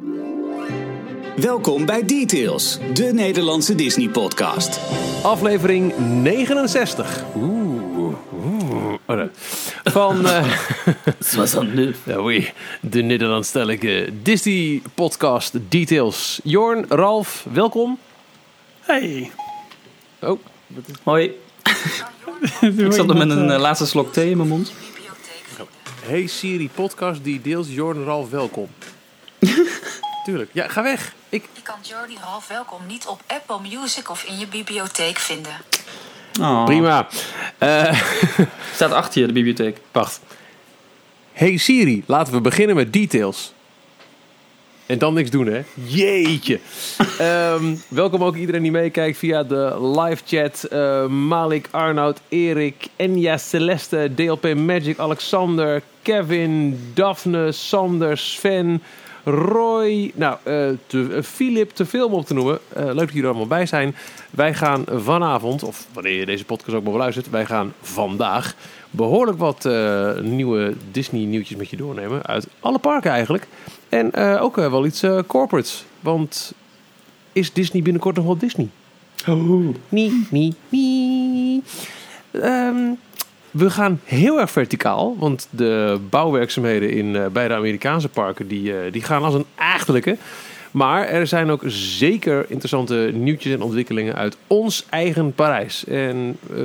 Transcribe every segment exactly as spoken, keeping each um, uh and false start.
Welkom bij Details, de Nederlandse Disney-podcast. Aflevering negenenzestig. Oeh. oeh. Oh, nee. Van uh, ja, oei, de Nederlandstalige Disney-podcast Details. Jorn, Ralf, welkom. Hey. Oh. Hoi. Ik zat er met een uh, laatste slok thee in mijn mond. Hey Siri, podcast Details. Jorn, Ralf, welkom. Tuurlijk. Ja, ga weg. Ik... Je kan Jordi Ralf welkom niet op Apple Music of in je bibliotheek vinden. Oh. Prima. Uh... Staat achter je, de bibliotheek. Wacht. Hey Siri, laten we beginnen met Details. En dan niks doen, hè? Jeetje. um, welkom ook iedereen die meekijkt via de live chat. Uh, Malik, Arnoud, Erik, Enya, Celeste, D L P Magic, Alexander, Kevin, Daphne, Sander, Sven... Roy, nou, uh, te, uh, Philip, te veel om op te noemen. Uh, leuk dat jullie er allemaal bij zijn. Wij gaan vanavond, of wanneer je deze podcast ook maar beluistert, wij gaan vandaag behoorlijk wat uh, nieuwe Disney-nieuwtjes met je doornemen. Uit alle parken eigenlijk. En uh, ook uh, wel iets uh, corporates. Want is Disney binnenkort nog wel Disney? Oh. Nee, nee, nee. Um, We gaan heel erg verticaal, want de bouwwerkzaamheden in uh, beide Amerikaanse parken die, uh, die gaan als een achterlijke. Maar er zijn ook zeker interessante nieuwtjes en ontwikkelingen uit ons eigen Parijs. En uh,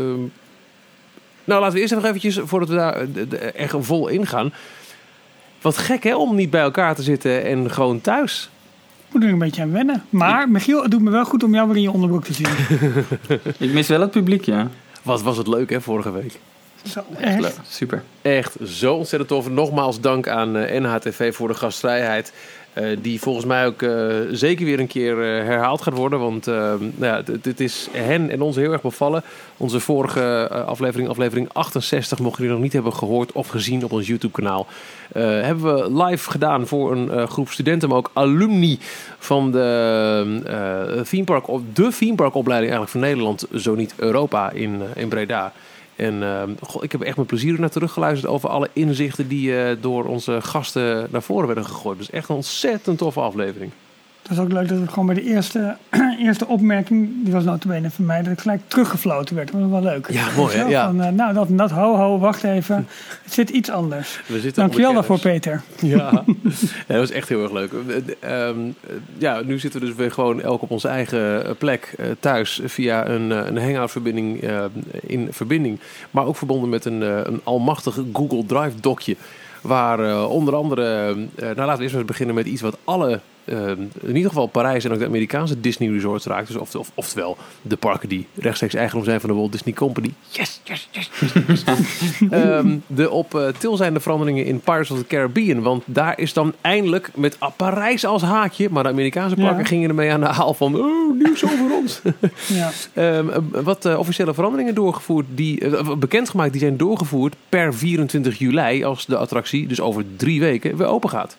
nou, laten we eerst nog eventjes, voordat we daar uh, echt vol ingaan. Wat gek hè, om niet bij elkaar te zitten en gewoon thuis. Ik moet er een beetje aan wennen. Maar ik... Michiel, het doet me wel goed om jou weer in je onderbroek te zien. Ik mis wel het publiek, ja. Wat was het leuk hè, vorige week. Zo, echt? Leuk. Super. Echt zo ontzettend tof. Nogmaals dank aan uh, N H T V voor de gastvrijheid. Uh, die volgens mij ook uh, zeker weer een keer uh, herhaald gaat worden. Want uh, nou ja, het is hen en ons heel erg bevallen. Onze vorige uh, aflevering, aflevering achtenzestig, mocht jullie nog niet hebben gehoord of gezien op ons YouTube kanaal. Uh, hebben we live gedaan voor een uh, groep studenten, maar ook alumni van de uh, theme park, de theme park opleiding eigenlijk van Nederland, zo niet Europa in, uh, in Breda. En uh, goh, ik heb echt met plezier naar teruggeluisterd over alle inzichten die uh, door onze gasten naar voren werden gegooid. Dus echt een ontzettend toffe aflevering. Het was ook leuk dat we gewoon bij de eerste, eerste opmerking, die was nota bene van mij, dat ik gelijk teruggefloten werd. Dat was wel leuk. Ja, mooi hè? Ja. Van, uh, nou, dat, dat, ho, ho, wacht even. Het zit iets anders. Dankjewel daarvoor, Peter. Ja, dat was echt heel erg leuk. Uh, um, ja, nu zitten we dus weer gewoon elk op onze eigen plek uh, thuis via een, uh, een hangout-verbinding uh, in verbinding. Maar ook verbonden met een, uh, een almachtig Google Drive-dokje. Waar uh, onder andere, uh, nou laten we eerst maar beginnen met iets wat alle... Uh, in ieder geval Parijs en ook de Amerikaanse Disney resorts raakt. Dus of, of, oftewel de parken die rechtstreeks eigendom zijn van de Walt Disney Company. Yes, yes, yes, yes, yes. um, de op uh, til zijnde veranderingen in Pirates of the Caribbean. Want daar is dan eindelijk met uh, Parijs als haakje. Maar de Amerikaanse parken ja. gingen ermee aan de haal van... Oh, nieuws over ons. ja. um, wat uh, officiële veranderingen doorgevoerd. Die, uh, bekendgemaakt, die zijn doorgevoerd per vierentwintig juli. Als de attractie dus over drie weken weer open gaat.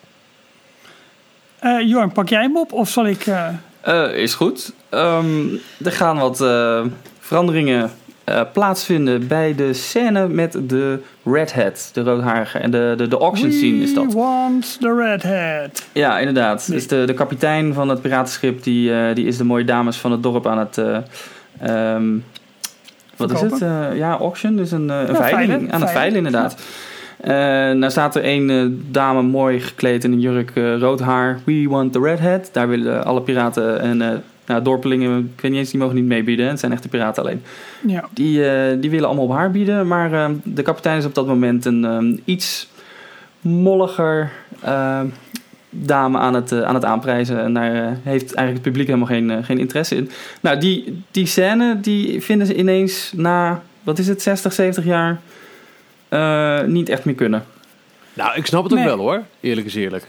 Uh, Jorn, pak jij hem op of zal ik... Uh... Uh, is goed. Um, er gaan wat uh, veranderingen uh, plaatsvinden bij de scène met de Red Hat, de roodharige. En de, de, de auction scene is dat. We want the Red Hat. Ja, inderdaad. Nee. Dus de, de kapitein van het piratenschip, die, uh, die is de mooie dames van het dorp aan het... Uh, um, wat is het? Uh, ja, auction. Dus een, uh, een ja, veiling. Veilen. Aan het veilen, inderdaad. Ja. Uh, nou staat er één uh, dame mooi gekleed in een jurk, uh, rood haar. We want the Red Hat. Daar willen alle piraten en uh, nou, dorpelingen, ik weet niet eens, die mogen niet meebieden. Het zijn echte piraten alleen. Ja. Die, uh, die willen allemaal op haar bieden. Maar uh, de kapitein is op dat moment een um, iets molliger uh, dame aan het, uh, aan het aanprijzen. En daar uh, heeft eigenlijk het publiek helemaal geen, uh, geen interesse in. Nou, die, die scène die vinden ze ineens na, wat is het, zestig, zeventig jaar... Uh, niet echt meer kunnen. Nou, ik snap het nee. ook wel hoor. Eerlijk is eerlijk.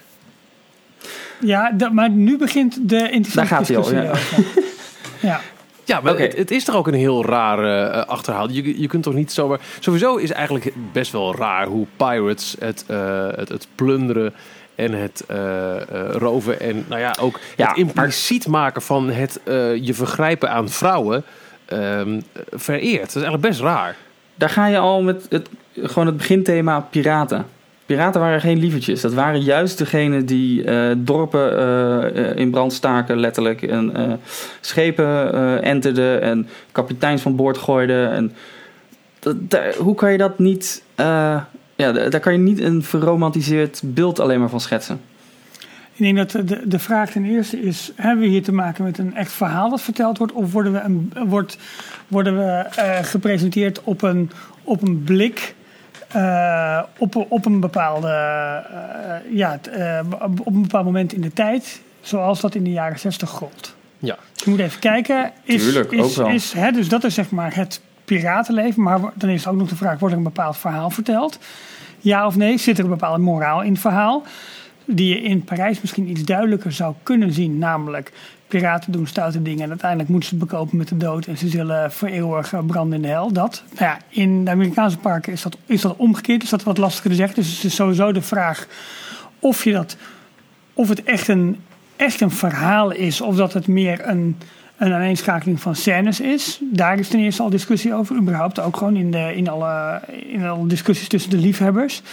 Ja, dat, maar nu begint de interessante Daar gaat hij al, ja. ja. Ja, maar okay. het, het is toch ook een heel raar uh, achterhaal. Je, je kunt toch niet zomaar... Sowieso is eigenlijk best wel raar hoe pirates het, uh, het, het plunderen en het uh, uh, roven en nou ja, ook ja, het impliciet maar... maken van het uh, je vergrijpen aan vrouwen uh, vereert. Dat is eigenlijk best raar. Daar ga je al met het, gewoon het beginthema piraten. Piraten waren geen lievertjes. Dat waren juist degenen die uh, dorpen uh, in brand staken, letterlijk. En uh, schepen uh, enterden en kapiteins van boord gooiden. En dat, daar, hoe kan je dat niet... Uh, ja, daar kan je niet een verromantiseerd beeld alleen maar van schetsen. Ik denk dat de, de vraag ten eerste is... hebben we hier te maken met een echt verhaal dat verteld wordt... of worden we, een, wordt, worden we uh, gepresenteerd op een, op een blik... Uh, op, op, een bepaalde, uh, ja, uh, op een bepaald moment in de tijd... zoals dat in de jaren zestig gold. Ja. Je moet even kijken... Is, Tuurlijk, is, ook wel. Is, hè, dus dat is zeg maar het piratenleven... maar dan is ook nog de vraag... wordt er een bepaald verhaal verteld? Ja of nee? Zit er een bepaalde moraal in het verhaal... die je in Parijs misschien iets duidelijker zou kunnen zien. Namelijk, piraten doen stoute dingen... en uiteindelijk moeten ze het bekopen met de dood... en ze zullen voor eeuwig branden in de hel. Dat. Nou ja, in de Amerikaanse parken is dat, is dat omgekeerd. Is dat wat lastiger te zeggen. Dus het is sowieso de vraag of, je dat, of het echt een, echt een verhaal is... of dat het meer een, een aaneenschakeling van scènes is. Daar is ten eerste al discussie over. Überhaupt ook gewoon in, de, in, alle, in alle discussies tussen de liefhebbers...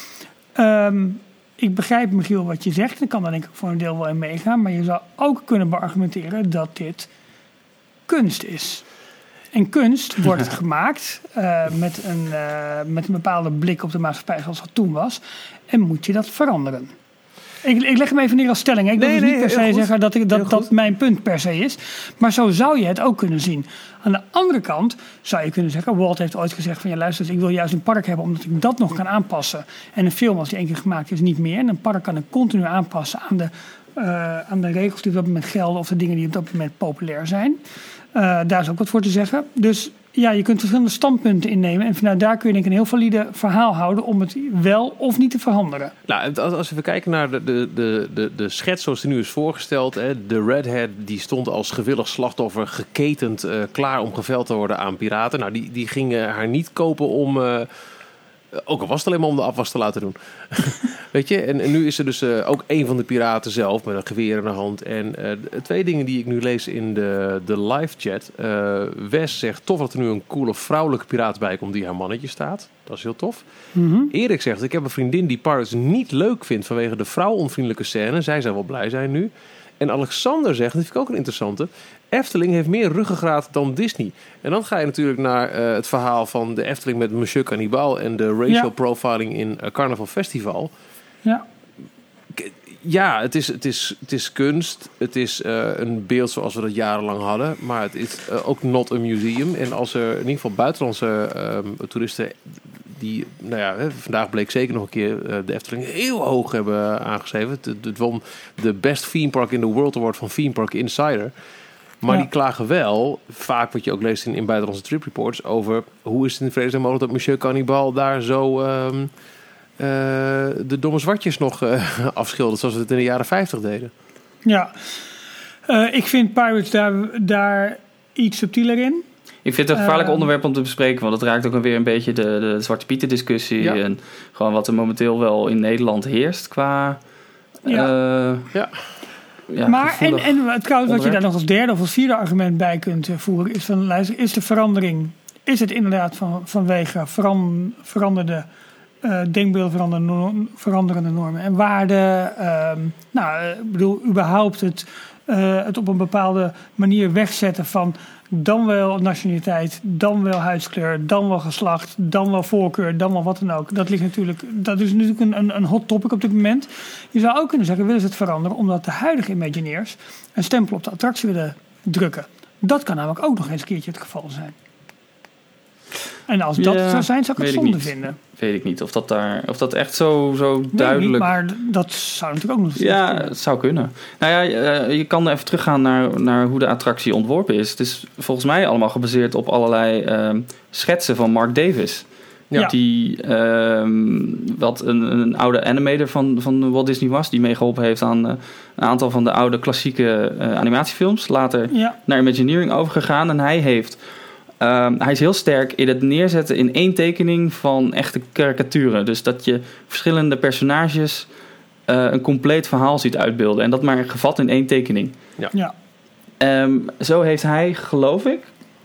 Um, Ik begrijp, Michiel, wat je zegt. Ik kan daar denk ik voor een deel wel in meegaan. Maar je zou ook kunnen beargumenteren dat dit kunst is. En kunst wordt gemaakt uh, met, een, uh, met een bepaalde blik op de maatschappij zoals dat toen was. En moet je dat veranderen. Ik, ik leg hem even neer als stelling. Hè. Ik wil nee, dus niet nee, per se zeggen dat, ik, dat, dat mijn punt per se is. Maar zo zou je het ook kunnen zien. Aan de andere kant zou je kunnen zeggen... Walt heeft ooit gezegd van... ja, luister, ik wil juist een park hebben... omdat ik dat nog kan aanpassen. En een film, als die één keer gemaakt is, niet meer. En een park kan ik continu aanpassen... aan de, uh, aan de regels die op dat moment gelden... of de dingen die op dat moment populair zijn. Uh, daar is ook wat voor te zeggen. Dus ja, je kunt verschillende standpunten innemen. En vanuit daar kun je denk ik een heel valide verhaal houden... om het wel of niet te veranderen. Nou, als, als we kijken naar de, de, de, de, de schets zoals die nu is voorgesteld... Hè, de Redhead die stond als gewillig slachtoffer geketend... Uh, klaar om geveld te worden aan piraten. Nou, die, die gingen haar niet kopen om... Uh, ook al was het alleen maar om de afwas te laten doen. Weet je? En, en nu is er dus uh, ook een van de piraten zelf met een geweer in de hand. En uh, twee dingen die ik nu lees in de, de live chat. Uh, Wes zegt tof dat er nu een coole vrouwelijke piraat bij komt die haar mannetje staat. Dat is heel tof. Mm-hmm. Erik zegt, ik heb een vriendin die Pirates niet leuk vindt vanwege de vrouwonvriendelijke scène. Zij zou wel blij zijn nu. En Alexander zegt, dat vind ik ook een interessante... Efteling heeft meer ruggengraat dan Disney. En dan ga je natuurlijk naar uh, het verhaal van de Efteling met Monsieur Cannibal... en de racial ja. profiling in uh, Carnaval Festival. Ja, ja het, is, het, is, het is kunst. Het is uh, een beeld zoals we dat jarenlang hadden. Maar het is uh, ook not a museum. En als er in ieder geval buitenlandse uh, toeristen... die, nou ja, vandaag bleek zeker nog een keer uh, de Efteling heel hoog hebben aangeschreven. Het, het won de Best Theme Park in the World Award van Theme Park Insider... Maar ja. die klagen wel, vaak wat je ook leest in, in buitenlandse trip reports... over hoe is het in vredesnaam mogelijk dat Monsieur Cannibal daar zo um, uh, de domme zwartjes nog uh, afschildert... zoals we het in de jaren vijftig deden. Ja, uh, ik vind Pirates daar, daar iets subtieler in. Ik vind het een gevaarlijk uh, onderwerp om te bespreken... want het raakt ook weer een beetje de, de Zwarte Pieten discussie... Ja. en gewoon wat er momenteel wel in Nederland heerst qua... Ja. Uh, ja. Ja, maar en, en trouwens, wat je daar nog als derde of als vierde argument bij kunt voeren, is van luister, is de verandering, is het inderdaad van, vanwege veran, veranderde uh, denkbeelden, veranderende, veranderende normen en waarden. Uh, nou, ik bedoel, überhaupt het, uh, het op een bepaalde manier wegzetten van dan wel nationaliteit, dan wel huidskleur, dan wel geslacht, dan wel voorkeur, dan wel wat dan ook. Dat ligt natuurlijk, dat is natuurlijk een, een hot topic op dit moment. Je zou ook kunnen zeggen, willen ze het veranderen omdat de huidige Imagineers een stempel op de attractie willen drukken. Dat kan namelijk ook nog eens een keertje het geval zijn. En als dat ja, zou zijn, zou ik het zonde vinden. Weet ik niet of dat, daar, of dat echt zo, zo duidelijk... Niet, maar dat zou natuurlijk ook nog eens Ja, kunnen. Het zou kunnen. Nou ja, je kan even teruggaan naar, naar hoe de attractie ontworpen is. Het is volgens mij allemaal gebaseerd op allerlei uh, schetsen van Mark Davis. Ja. Die uh, wat een, een oude animator van, van Walt Disney was... die meegeholpen heeft aan uh, een aantal van de oude klassieke uh, animatiefilms. Later ja. naar Imagineering overgegaan. En hij heeft... Uh, hij is heel sterk in het neerzetten in één tekening van echte karikaturen. Dus dat je verschillende personages uh, een compleet verhaal ziet uitbeelden. En dat maar gevat in één tekening. Ja. Ja. Um, zo heeft hij, geloof ik,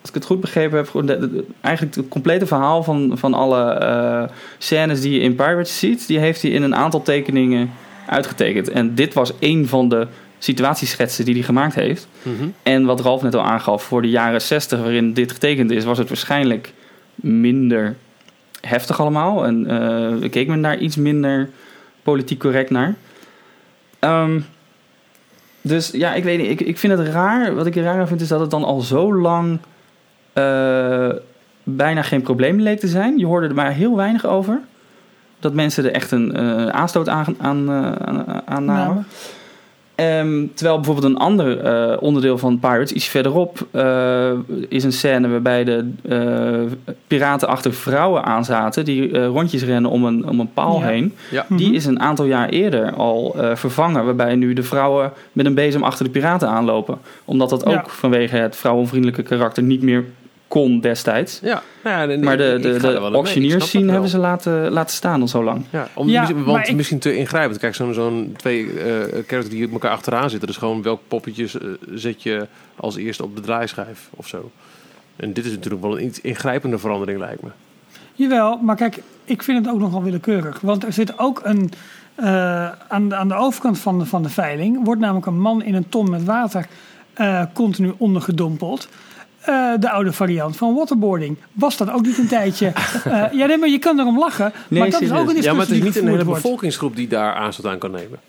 als ik het goed begrepen heb, de, de, eigenlijk het complete verhaal van, van alle uh, scènes die je in Pirates ziet, die heeft hij in een aantal tekeningen uitgetekend. En dit was één van de situatieschetsen die hij gemaakt heeft. Mm-hmm. En wat Ralf net al aangaf, voor de jaren zestig waarin dit getekend is, was het waarschijnlijk minder heftig allemaal. En uh, keek men daar iets minder politiek correct naar. Um, dus ja, ik weet niet. Ik, ik vind het raar. Wat ik er raar aan vind is dat het dan al zo lang uh, bijna geen probleem leek te zijn. Je hoorde er maar heel weinig over. Dat mensen er echt een uh, aanstoot aan, aan, uh, aan, aan namen. Um, terwijl bijvoorbeeld een ander uh, onderdeel van Pirates, iets verderop, uh, is een scène waarbij de uh, piraten achter vrouwen aanzaten die uh, rondjes rennen om een, om een paal ja. heen. Ja. Die mm-hmm. is een aantal jaar eerder al uh, vervangen, waarbij nu de vrouwen met een bezem achter de piraten aanlopen. Omdat dat ook ja. vanwege het vrouwenvriendelijke karakter niet meer kon destijds. Ja. Ja, en, maar de, de, de auctioneers zien hebben ze laten, laten staan al zo lang. Ja, om, ja, want ik, misschien te ingrijpend. Kijk, zo'n, zo'n twee uh, characters die elkaar achteraan zitten. Dus gewoon welk poppetjes uh, zet je als eerste op de draaischijf of zo. En dit is natuurlijk wel een iets ingrijpende verandering, lijkt me. Jawel, maar kijk, ik vind het ook nogal willekeurig. Want er zit ook een... Uh, aan, de, aan de overkant van de, van de veiling wordt namelijk een man in een ton met water uh, continu ondergedompeld. Uh, de oude variant van waterboarding. Was dat ook niet een tijdje? Uh, ja, nee, maar je kan erom lachen. Nee, maar dat is ook een discussie. Ja, maar het is niet een hele wordt. bevolkingsgroep die daar aanstoot aan kan nemen.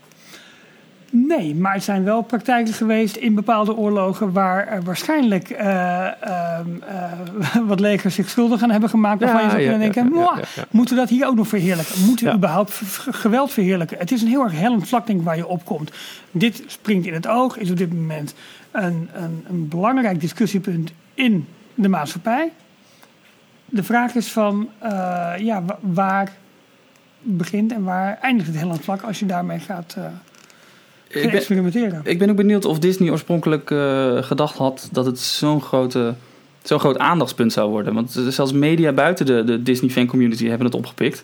Nee, maar het zijn wel praktijken geweest in bepaalde oorlogen waar er waarschijnlijk uh, uh, uh, wat legers zich schuldig aan hebben gemaakt. Waarvan ja, je zou kunnen ja, denken, ja, ja, ja, ja. moeten we dat hier ook nog verheerlijken? Moeten we ja. überhaupt v- geweld verheerlijken? Het is een heel erg hellend vlak, denk ik, waar je opkomt. Dit springt in het oog, is op dit moment een, een, een belangrijk discussiepunt in de maatschappij. De vraag is van, uh, ja, waar begint en waar eindigt het hellend vlak als je daarmee gaat... Uh, Ik ben, ik ben ook benieuwd of Disney oorspronkelijk uh, gedacht had dat het zo'n, grote, zo'n groot aandachtspunt zou worden. Want zelfs media buiten de, de Disney fan community hebben het opgepikt.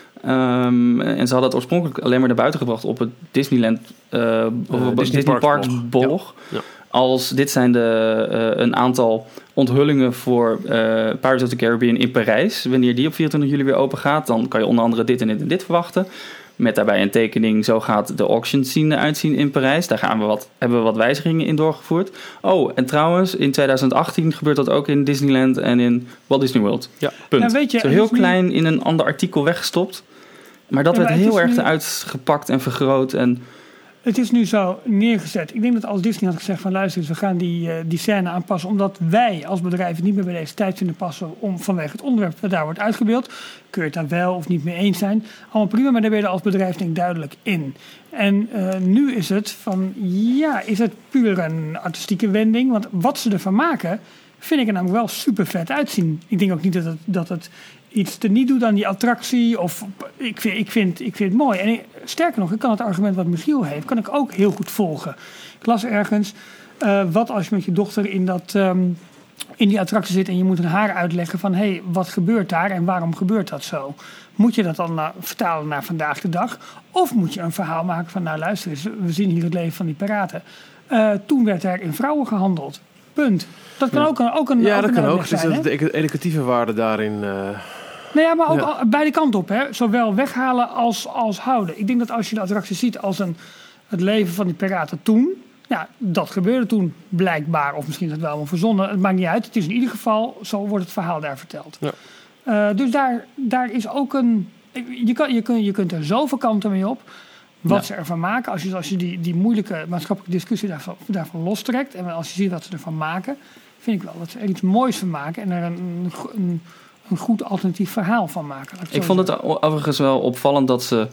Um, en ze hadden het oorspronkelijk alleen maar naar buiten gebracht op het Disneyland uh, uh, Disney, Disney Parks, Parks blog. Ja. Ja. Als dit zijn de, uh, een aantal onthullingen voor uh, Pirates of the Caribbean in Parijs. Wanneer die op vierentwintig juli weer open gaat, dan kan je onder andere dit en dit en dit verwachten. Met daarbij een tekening, zo gaat de auction scene eruit zien in Parijs. Daar gaan we wat, hebben we wat wijzigingen in doorgevoerd. Oh, en trouwens, in twintig achttien gebeurt dat ook in Disneyland en in Walt Disney World. Ja, punt. Nou, weet je, zo heel klein in een ander artikel weggestopt. Maar dat ja, werd maar heel erg nu... uitgepakt en vergroot. En... Het is nu zo neergezet. Ik denk dat als Disney had gezegd van luister, we gaan die, uh, die scène aanpassen. Omdat wij als bedrijf het niet meer bij deze tijd vinden passen om, vanwege het onderwerp dat daar wordt uitgebeeld. Kun je het daar wel of niet mee eens zijn. Allemaal prima, maar daar ben je als bedrijf denk ik duidelijk in. En uh, nu is het van, ja, is het puur een artistieke wending. Want wat ze ervan maken, vind ik er namelijk wel super vet uitzien. Ik denk ook niet dat het... Dat het iets te niet doet aan die attractie. Of ik vind, ik vind, ik vind het mooi. En sterker nog, ik kan het argument wat Michiel heeft, kan ik ook heel goed volgen. Ik las ergens, uh, wat als je met je dochter in, dat, um, in die attractie zit en je moet haar uitleggen van, hé, hey, wat gebeurt daar en waarom gebeurt dat zo? Moet je dat dan uh, vertalen naar vandaag de dag? Of moet je een verhaal maken van, nou luister eens, we zien hier het leven van die piraten. Uh, toen werd er in vrouwen gehandeld. Punt. Dat kan ja. ook een ook een Ja, ook dat een kan ook. zijn, dus de educatieve waarde daarin... Uh... Nou ja, maar ook ja. beide kanten op. Hè. Zowel weghalen als, als houden. Ik denk dat als je de attractie ziet als een, het leven van die piraten toen... Ja, dat gebeurde toen blijkbaar. Of misschien is het wel allemaal verzonnen. Het maakt niet uit. Het is in ieder geval, zo wordt het verhaal daar verteld. Ja. Uh, dus daar, daar is ook een... Je, kan, je, kun, je kunt er zoveel kanten mee op. Wat ja. ze ervan maken. Als je, als je die, die moeilijke maatschappelijke discussie daarvan, daarvan lostrekt. En als je ziet wat ze ervan maken. Vind ik wel dat ze er iets moois van maken. En er een... een een goed alternatief verhaal van maken. Ik vond het overigens wel opvallend dat ze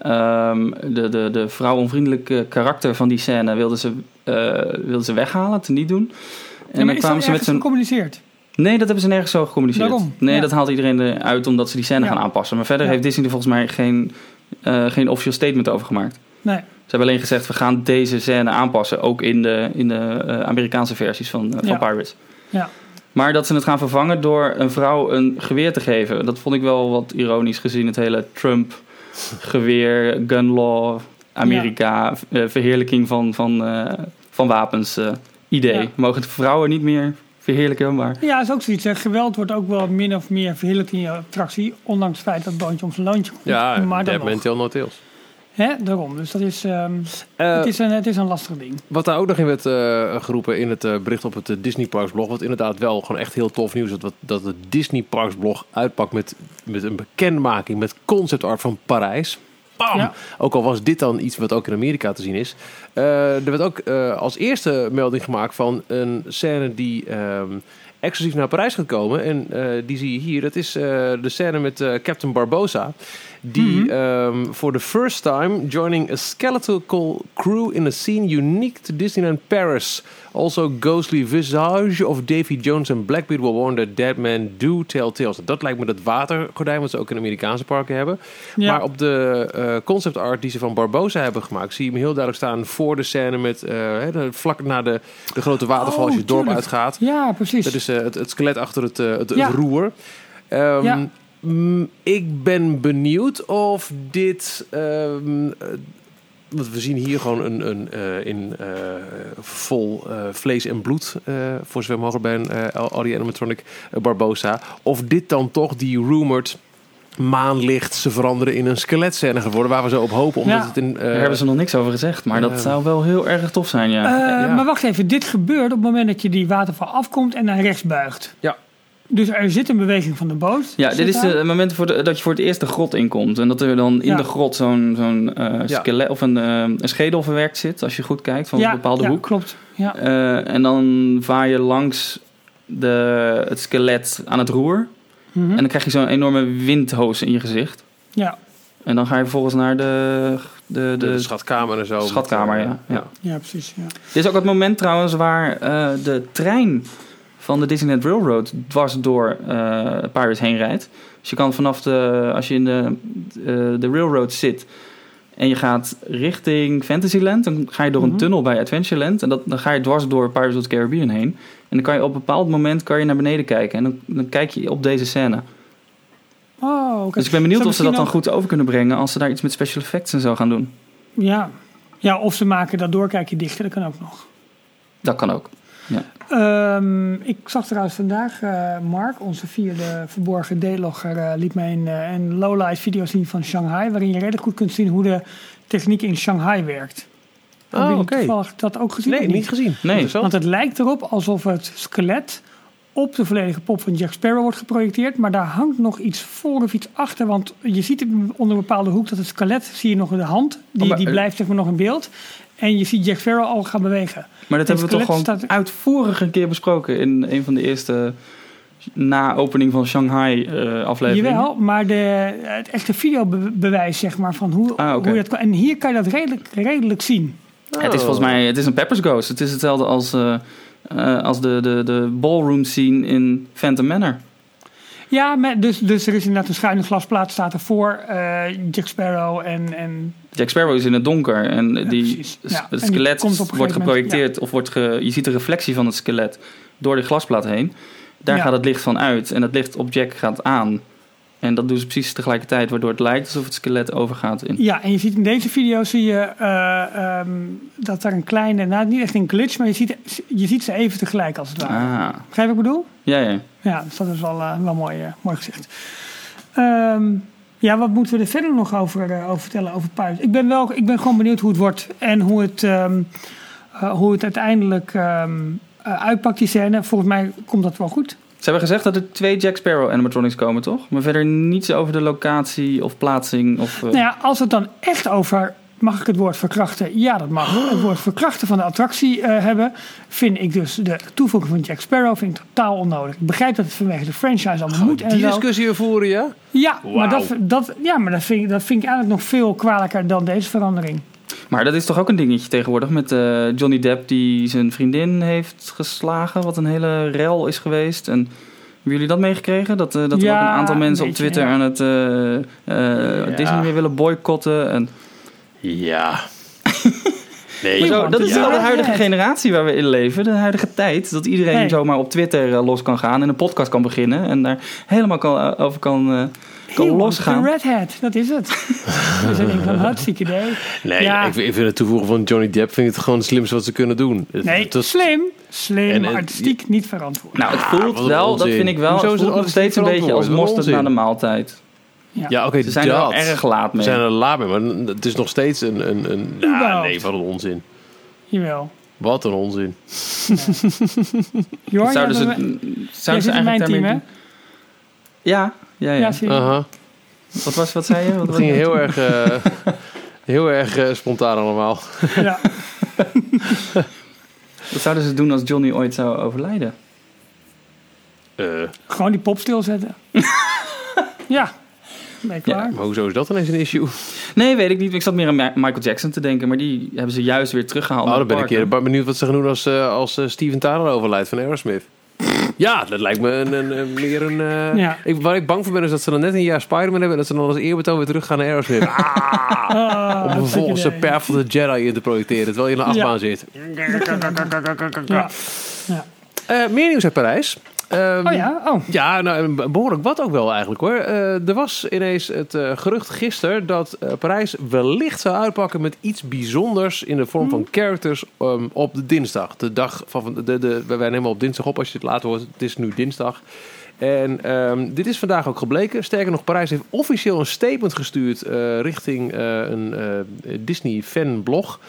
um, de, de, de vrouwonvriendelijke karakter van die scène wilden ze, uh, wilden ze weghalen, te niet doen. En ja, dan kwamen ze met zo'n gecommuniceerd? Nee, dat hebben ze nergens zo gecommuniceerd. Waarom? Nee, ja. dat haalt iedereen eruit omdat ze die scène ja. gaan aanpassen. Maar verder ja. heeft Disney er volgens mij geen, uh, geen official statement over gemaakt. Nee. Ze hebben alleen gezegd, we gaan deze scène aanpassen, ook in de, in de uh, Amerikaanse versies van, uh, van ja. Pirates. Ja. Maar dat ze het gaan vervangen door een vrouw een geweer te geven. Dat vond ik wel wat ironisch gezien. Het hele Trump-geweer, gun law, Amerika, ja. uh, verheerlijking van, van, uh, van wapens uh, idee. Ja. Mogen vrouwen niet meer verheerlijkbaar. Ja, is ook zoiets. Hè. Geweld wordt ook wel min of meer verheerlijkt in je attractie. Ondanks het feit dat het boontje om zijn loontje komt. Ja, maar Dead Man Tell No Tales. Hè, daarom. Dus dat is, um, Uh, het, is een, het is een lastig ding. Wat daar ook nog in werd uh, geroepen in het uh, bericht op het uh, Disney Parks blog, wat inderdaad wel gewoon echt heel tof nieuws is, dat, dat het Disney Parks blog uitpakt met, met een bekendmaking met concept art van Parijs. Bam! Ja. Ook al was dit dan iets wat ook in Amerika te zien is. Uh, er werd ook uh, als eerste melding gemaakt van een scène die um, exclusief naar Parijs gaat komen. En uh, die zie je hier. Dat is uh, de scène met uh, Captain Barbossa. Die mm-hmm. um, for the first time joining a skeletal crew in a scene unique to Disneyland Paris. Also ghostly visage of Davy Jones and Blackbeard will warn that dead men do tell tales. Dat lijkt me dat watergordijn wat ze ook in Amerikaanse parken hebben. Ja. Maar op de uh, concept art die ze van Barbossa hebben gemaakt, zie je hem heel duidelijk staan voor de scène met uh, de, vlak na de, de grote waterval oh, als je het dorp uitgaat. Ja, precies. Dat is uh, het, het skelet achter het, uh, het, ja. het roer. Um, ja. Mm, ik ben benieuwd of dit... Um, uh, want we zien hier gewoon een, een uh, in uh, vol uh, vlees en bloed, uh, voor zover mogelijk bij een uh, al die animatronic uh, Barbossa. Of dit dan toch die rumored maanlicht ze veranderen in een skeletscène geworden, waar we zo op hopen. Omdat ja. het in, uh, Daar hebben ze nog niks over gezegd, maar uh, dat zou wel heel erg tof zijn, ja. Uh, ja. Maar wacht even, dit gebeurt op het moment dat je die waterval afkomt en naar rechts buigt. Ja. Dus er zit een beweging van de boot. Ja, dit is het moment voor de, dat je voor het eerst de grot inkomt. En dat er dan in ja. de grot zo'n, zo'n uh, ja. skelet of een, uh, een schedel verwerkt zit, als je goed kijkt, van ja, een bepaalde ja, hoek. Klopt. Ja. Uh, en dan vaar je langs de, het skelet aan het roer. Mm-hmm. En dan krijg je zo'n enorme windhoos in je gezicht. Ja. En dan ga je vervolgens naar de... De, de, de schatkamer en zo. Schatkamer, met, ja. Ja, ja precies. Ja. Dit is ook het moment trouwens waar uh, de trein van de Disneyland Railroad dwars door uh, Paris heen rijdt. Dus je kan vanaf de... Als je in de, uh, de Railroad zit en je gaat richting Fantasyland, dan ga je door mm-hmm. een tunnel bij Adventureland. En dat, dan ga je dwars door Pirates of the Caribbean heen. En dan kan je op een bepaald moment kan je naar beneden kijken. En dan, dan kijk je op deze scène. Oh, okay. Dus ik ben benieuwd Zou of ze dat dan ook... goed over kunnen brengen als ze daar iets met special effects en zo gaan doen. Ja, ja of ze maken dat doorkijkje dichter, dat kan ook nog. Dat kan ook, ja. Um, ik zag trouwens vandaag, uh, Mark, onze vierde verborgen D-logger, uh, liet mij een, uh, een lowlight video zien van Shanghai, waarin je redelijk goed kunt zien hoe de techniek in Shanghai werkt. Oh, Heb je okay. toevallig dat ook gezien? Nee, niet, niet gezien. Nee. Want het lijkt erop alsof het skelet op de volledige pop van Jack Sparrow wordt geprojecteerd, maar daar hangt nog iets voor of iets achter, want je ziet onder een bepaalde hoek dat het skelet, zie je nog de hand, die, oh, maar, die blijft zeg maar nog in beeld. En je ziet Jack Sparrow al gaan bewegen. Maar dat en hebben we toch gewoon staat... uitvoerig een keer besproken in een van de eerste na-opening van Shanghai uh, afleveringen. Jawel, maar de, het echte videobewijs zeg maar van hoe, ah, okay. hoe dat... En hier kan je dat redelijk, redelijk zien. Oh. Het is volgens mij het is een Pepper's Ghost. Het is hetzelfde als, uh, uh, als de, de, de ballroom scene in Phantom Manor. Ja, maar dus, dus er is inderdaad een schuine glasplaat staat ervoor. Uh, Jack Sparrow en, en... Jack Sparrow is in het donker. En ja, die, ja, het skelet wordt geprojecteerd. Moment, ja. Of wordt ge, je ziet de reflectie van het skelet door de glasplaat heen. Daar ja. gaat het licht van uit. En het licht op Jack gaat aan. En dat doen ze precies tegelijkertijd. Waardoor het lijkt alsof het skelet overgaat in. Ja, en je ziet in deze video zie je uh, um, dat er een kleine... Nou, niet echt een glitch, maar je ziet, je ziet ze even tegelijk als het ware. Ah. Begrijp je wat ik bedoel? Ja, ja. Ja, dus dat is wel, uh, wel mooi, uh, mooi gezicht. Um, ja, wat moeten we er verder nog over, uh, over vertellen over Pirates? Ik ben, wel, ik ben gewoon benieuwd hoe het wordt. En hoe het, um, uh, hoe het uiteindelijk um, uh, uitpakt, die scène. Volgens mij komt dat wel goed. Ze hebben gezegd dat er twee Jack Sparrow animatronics komen, toch? Maar verder niets over de locatie of plaatsing. Of, uh... Nou ja, als het dan echt over... Mag ik het woord verkrachten? Ja, dat mag. Het woord verkrachten van de attractie uh, hebben, vind ik dus de toevoeging van Jack Sparrow vind ik totaal onnodig. Ik begrijp dat het vanwege de franchise allemaal Gaan moet. We die en discussie weer voeren, ja? Ja, wow. maar, dat, dat, ja, maar dat, vind ik, dat vind ik eigenlijk nog veel kwalijker dan deze verandering. Maar dat is toch ook een dingetje tegenwoordig met uh, Johnny Depp die zijn vriendin heeft geslagen, wat een hele rel is geweest. En hebben jullie dat meegekregen? Dat, uh, dat ja, er ook een aantal mensen beetje, op Twitter ja. aan het uh, uh, ja. Disney weer willen boycotten. En... Ja. Nee, maar zo, want dat het is is wel de Red huidige Hat. generatie waar we in leven. De huidige tijd. Dat iedereen Hey. zomaar op Twitter uh, los kan gaan. En een podcast kan beginnen. En daar helemaal kan, uh, over kan, uh, kan He losgaan. wants the Red Hat, dat is het. Dus ik denk van, hartstikke idee. Nee, Ja. ik, ik vind het toevoegen van Johnny Depp vind ik het gewoon het slimste wat ze kunnen doen. Het- Nee, het was- slim, slim, En maar het- artistiek niet verantwoord. Nou, het Ah, voelt wat een wel, dat onzin. vind ik wel. Hoezo Het is het voelt nog artistiek steeds een beetje als verantwoord? Wat mosterd een na de onzin. maaltijd. Ja. Ja, oké, Ze zijn er dat. wel erg laat We mee. zijn er laat mee, maar het is nog steeds een... een, een nou, Überhaupt. nee, wat een onzin. Jawel. Wat een onzin. Jorn, Zouden ze, jij zouden bent- ze jij zit in eigenlijk mijn daarmee team, hè? doen? Ja, ja, ja. Ja, zie je. Aha. Wat, was, wat zei je? Wat Het was ging het? heel erg, uh, heel erg uh, spontaan allemaal. Ja. Wat zouden ze doen als Johnny ooit zou overlijden? Uh, Gewoon die pop stilzetten. Ja, ben je klaar? maar hoezo is dat ineens een issue? Nee, weet ik niet. Ik zat meer aan Ma- Michael Jackson te denken. Maar die hebben ze juist weer teruggehaald. Oh, naar dan ben het ik park, keer benieuwd wat ze gaan doen als, uh, als uh, Steven Tyler overlijdt van Aerosmith. Ja, dat lijkt me een, een, een, meer een... Uh, Ja. ik, waar ik bang voor ben is dat ze dan net een jaar Spider-Man hebben... en dat ze dan als eerbetoon weer terug gaan naar Aerosmith. Ah, Ah, om dat vervolgens idee. een Path of the Jedi in te projecteren... terwijl je in een achtbaan Ja. zit. Ja. Ja. Uh, meer nieuws uit Parijs. Um, Oh ja, oh. Ja, nou, behoorlijk wat ook wel eigenlijk hoor. Uh, er was ineens het uh, gerucht gisteren dat uh, Parijs wellicht zou uitpakken met iets bijzonders in de vorm van characters um, op de dinsdag. De dag van de, de, de, wij nemen op dinsdag op als je het later hoort. Het is nu dinsdag. En um, dit is vandaag ook gebleken. Sterker nog, Parijs heeft officieel een statement gestuurd uh, richting uh, een uh, Disney fanblog.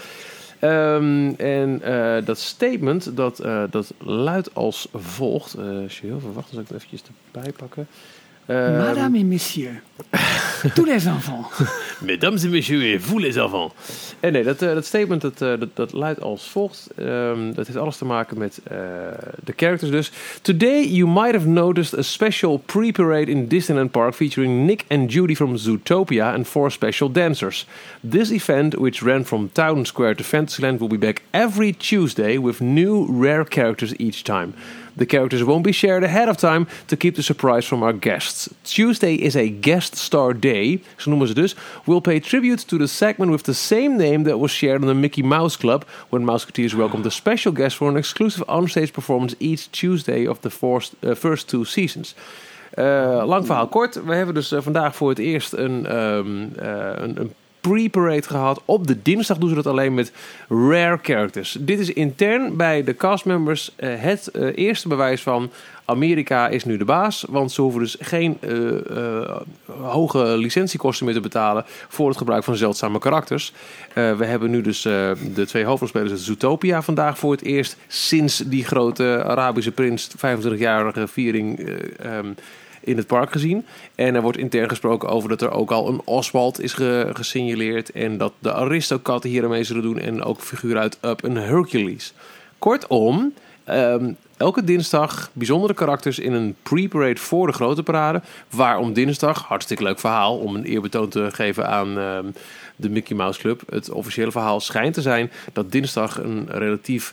Um, en uh, dat statement, dat, uh, dat luidt als volgt. Uh, als je heel veel wacht, dan zal ik het eventjes erbij pakken. Um, Madame et messieurs, tous les enfants. Mesdames et messieurs, et vous les enfants. En nee, dat, uh, dat statement dat, uh, dat, dat luidt als volgt. Um, dat heeft alles te maken met uh, de characters dus. Today you might have noticed a special pre-parade in Disneyland Park featuring Nick and Judy from Zootopia and four special dancers. This event, which ran from Town Square to Fantasyland, will be back every Tuesday with new rare characters each time. The characters won't be shared ahead of time to keep the surprise from our guests. Tuesday is a guest star day, zo noemen ze dus. We'll pay tribute to the segment with the same name that was shared on the Mickey Mouse Club, when Mouseketeers welcomed a special guest for an exclusive onstage performance each Tuesday of the first, uh, first two seasons. Uh, lang verhaal kort. We hebben dus uh, vandaag voor het eerst een, um, uh, een, een pre-parade gehad. Op de dinsdag doen ze dat alleen met rare characters. Dit is intern bij de castmembers uh, het uh, eerste bewijs van Amerika is nu de baas. Want ze hoeven dus geen uh, uh, hoge licentiekosten meer te betalen voor het gebruik van zeldzame karakters. Uh, we hebben nu dus uh, de twee hoofdrolspelers uit Zootopia vandaag voor het eerst sinds die grote Arabische prins vijfentwintigjarige viering uh, um, in het park gezien. En er wordt intern gesproken over dat er ook al een Oswald is ge- gesignaleerd. En dat de Aristokatten hier aan mee zullen doen. En ook figuren uit Up en Hercules. Kortom, um, elke dinsdag bijzondere karakters in een pre-parade voor de grote parade. Waarom dinsdag? Hartstikke leuk verhaal om een eerbetoon te geven aan um, de Mickey Mouse Club. Het officiële verhaal schijnt te zijn dat dinsdag een relatief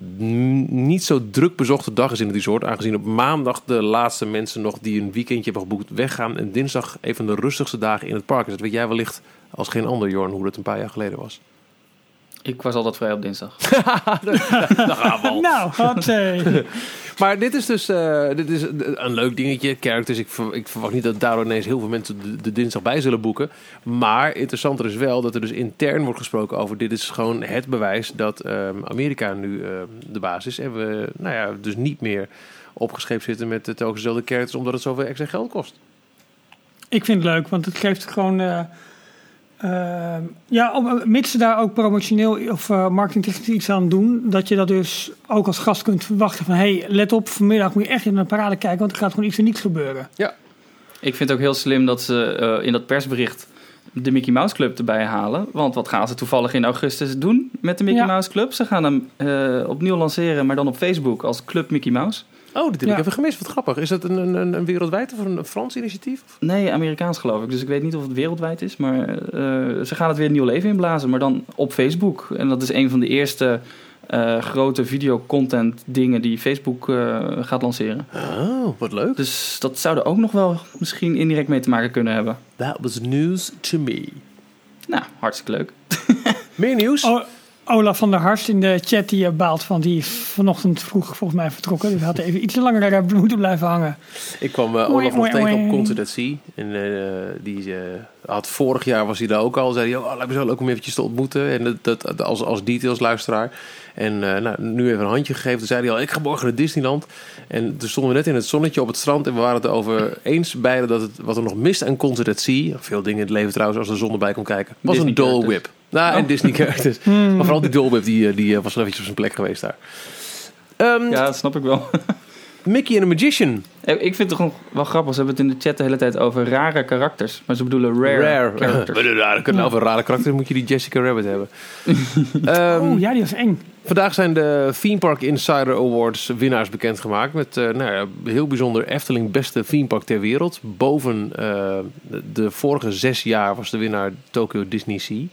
niet zo druk bezochte dag is in het resort, aangezien op maandag de laatste mensen nog die een weekendje hebben geboekt weggaan en dinsdag een van de rustigste dagen in het park is. Dat weet jij wellicht als geen ander, Jorn, hoe dat een paar jaar geleden was. Ik was altijd vrij op dinsdag. Daar gaan we al. Nou, wat uh, Maar dit is dus uh, dit is een leuk dingetje. Characters, ik, ver, ik verwacht niet dat daardoor ineens heel veel mensen de, de dinsdag bij zullen boeken. Maar interessanter is wel dat er dus intern wordt gesproken over dit is gewoon het bewijs dat um, Amerika nu uh, de baas is. En we nou ja, dus niet meer opgescheept zitten met de telkens dezelfde characters omdat het zoveel extra geld kost. ik vind het leuk, want het geeft gewoon... Uh, uh, ja, op, mits ze daar ook promotioneel of uh, marketingtechnisch iets aan doen, dat je dat dus ook als gast kunt verwachten van, hey, let op, vanmiddag moet je echt in een parade kijken, want er gaat gewoon iets en niets gebeuren. Ja. Ik vind het ook heel slim dat ze uh, in dat persbericht de Mickey Mouse Club erbij halen. Want wat gaan ze toevallig in augustus doen met de Mickey Ja. Mouse Club? Ze gaan hem uh, opnieuw lanceren, maar dan op Facebook als Club Mickey Mouse. Oh, dit heb Ja. ik even gemist. Wat grappig. Is dat een, een, een wereldwijd of een Frans initiatief? Nee, Amerikaans geloof ik. Dus ik weet niet of het wereldwijd is. Maar uh, ze gaan het weer een nieuw leven inblazen. Maar dan op Facebook. En dat is een van de eerste uh, grote videocontent dingen die Facebook uh, gaat lanceren. Oh, wat leuk. Dus dat zou er ook nog wel misschien indirect mee te maken kunnen hebben. That was news to me. Nou, hartstikke leuk. Meer nieuws? Oh, Olaf van der Harst in de chat die baalt van, die is vanochtend vroeg volgens mij vertrokken. Dus had even iets langer daar moeten blijven hangen. Ik kwam uh, Olaf nog tegen op Concert at Sea. En uh, die uh, had vorig jaar was hij daar ook al. Zei hij, oh, lijkt me zo leuk om eventjes te ontmoeten. En dat, dat als, als details luisteraar. En uh, nou, nu even een handje gegeven. Toen zei hij al, ik ga morgen naar Disneyland. En toen stonden we net in het zonnetje op het strand. En we waren het erover eens beiden dat het wat er nog mist aan Concert at Sea. Veel dingen in het leven trouwens, als er de zon erbij kon kijken. Was Disney een Dole Whip. Nou, oh. En Disney characters. Hmm. Maar vooral die Dole Whip, die, die was wel eventjes op zijn plek geweest daar. Um, ja, dat snap ik wel. Mickey and the Magician. Ik vind het toch nog wel grappig. Ze hebben het in de chat de hele tijd over rare karakters. Maar ze bedoelen rare, rare. characters. Rare, kunnen over rare karakters moet je die Jessica Rabbit hebben. um, oh, ja, die was eng. Vandaag zijn de Theme Park Insider Awards winnaars bekendgemaakt. Met uh, nou ja, heel bijzonder Efteling beste theme park ter wereld. Boven uh, de, de vorige zes jaar was de winnaar Tokyo Disney Sea.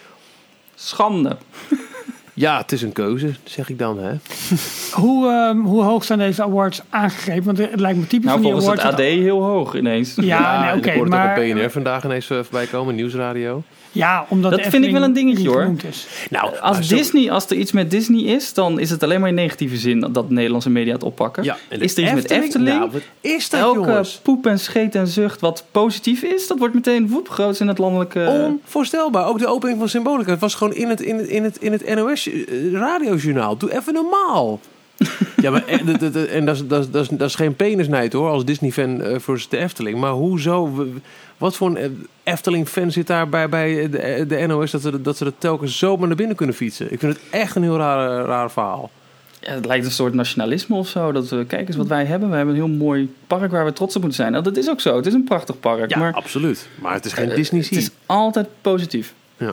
Schande. Ja, het is een keuze, zeg ik dan. Hè? hoe, um, hoe hoog zijn deze awards aangegeven? Want het lijkt me typisch nou, van die awards... awards... volgens het A D heel hoog ineens. Ja, ja nee, oké. Okay, ik maar... ook op B N R vandaag ineens uh, voorbij komen, Nieuwsradio. Ja, omdat dat vind ik wel een dingetje hoor. Is. Nou, als, Disney, als er iets met Disney is, dan is het alleen maar in negatieve zin dat, dat Nederlandse media het oppakken. Ja, is er iets met Efteling? Nou, wat is dat, elke jongens? poep en scheet en zucht wat positief is, dat wordt meteen woep groot in het landelijke... Onvoorstelbaar. Ook de opening van Symbolica. Het was gewoon in het, in het, in het, in het N O S radiojournaal. Doe even normaal. Ja, maar en, en dat, is, dat, is, dat, is, dat is geen penisnijd hoor, als Disney-fan uh, voor de Efteling. Maar hoezo? Wat voor een Efteling-fan zit daar bij, bij de, de N O S dat ze, dat ze er telkens zo maar naar binnen kunnen fietsen? Ik vind het echt een heel raar, raar verhaal. Ja, het lijkt een soort nationalisme of zo. Dat we, kijk eens wat wij hebben. We hebben een heel mooi park waar we trots op moeten zijn. Nou, dat is ook zo. Het is een prachtig park. Ja, maar, absoluut. Maar het is geen uh, Disney Sea. Het is altijd positief. Ja.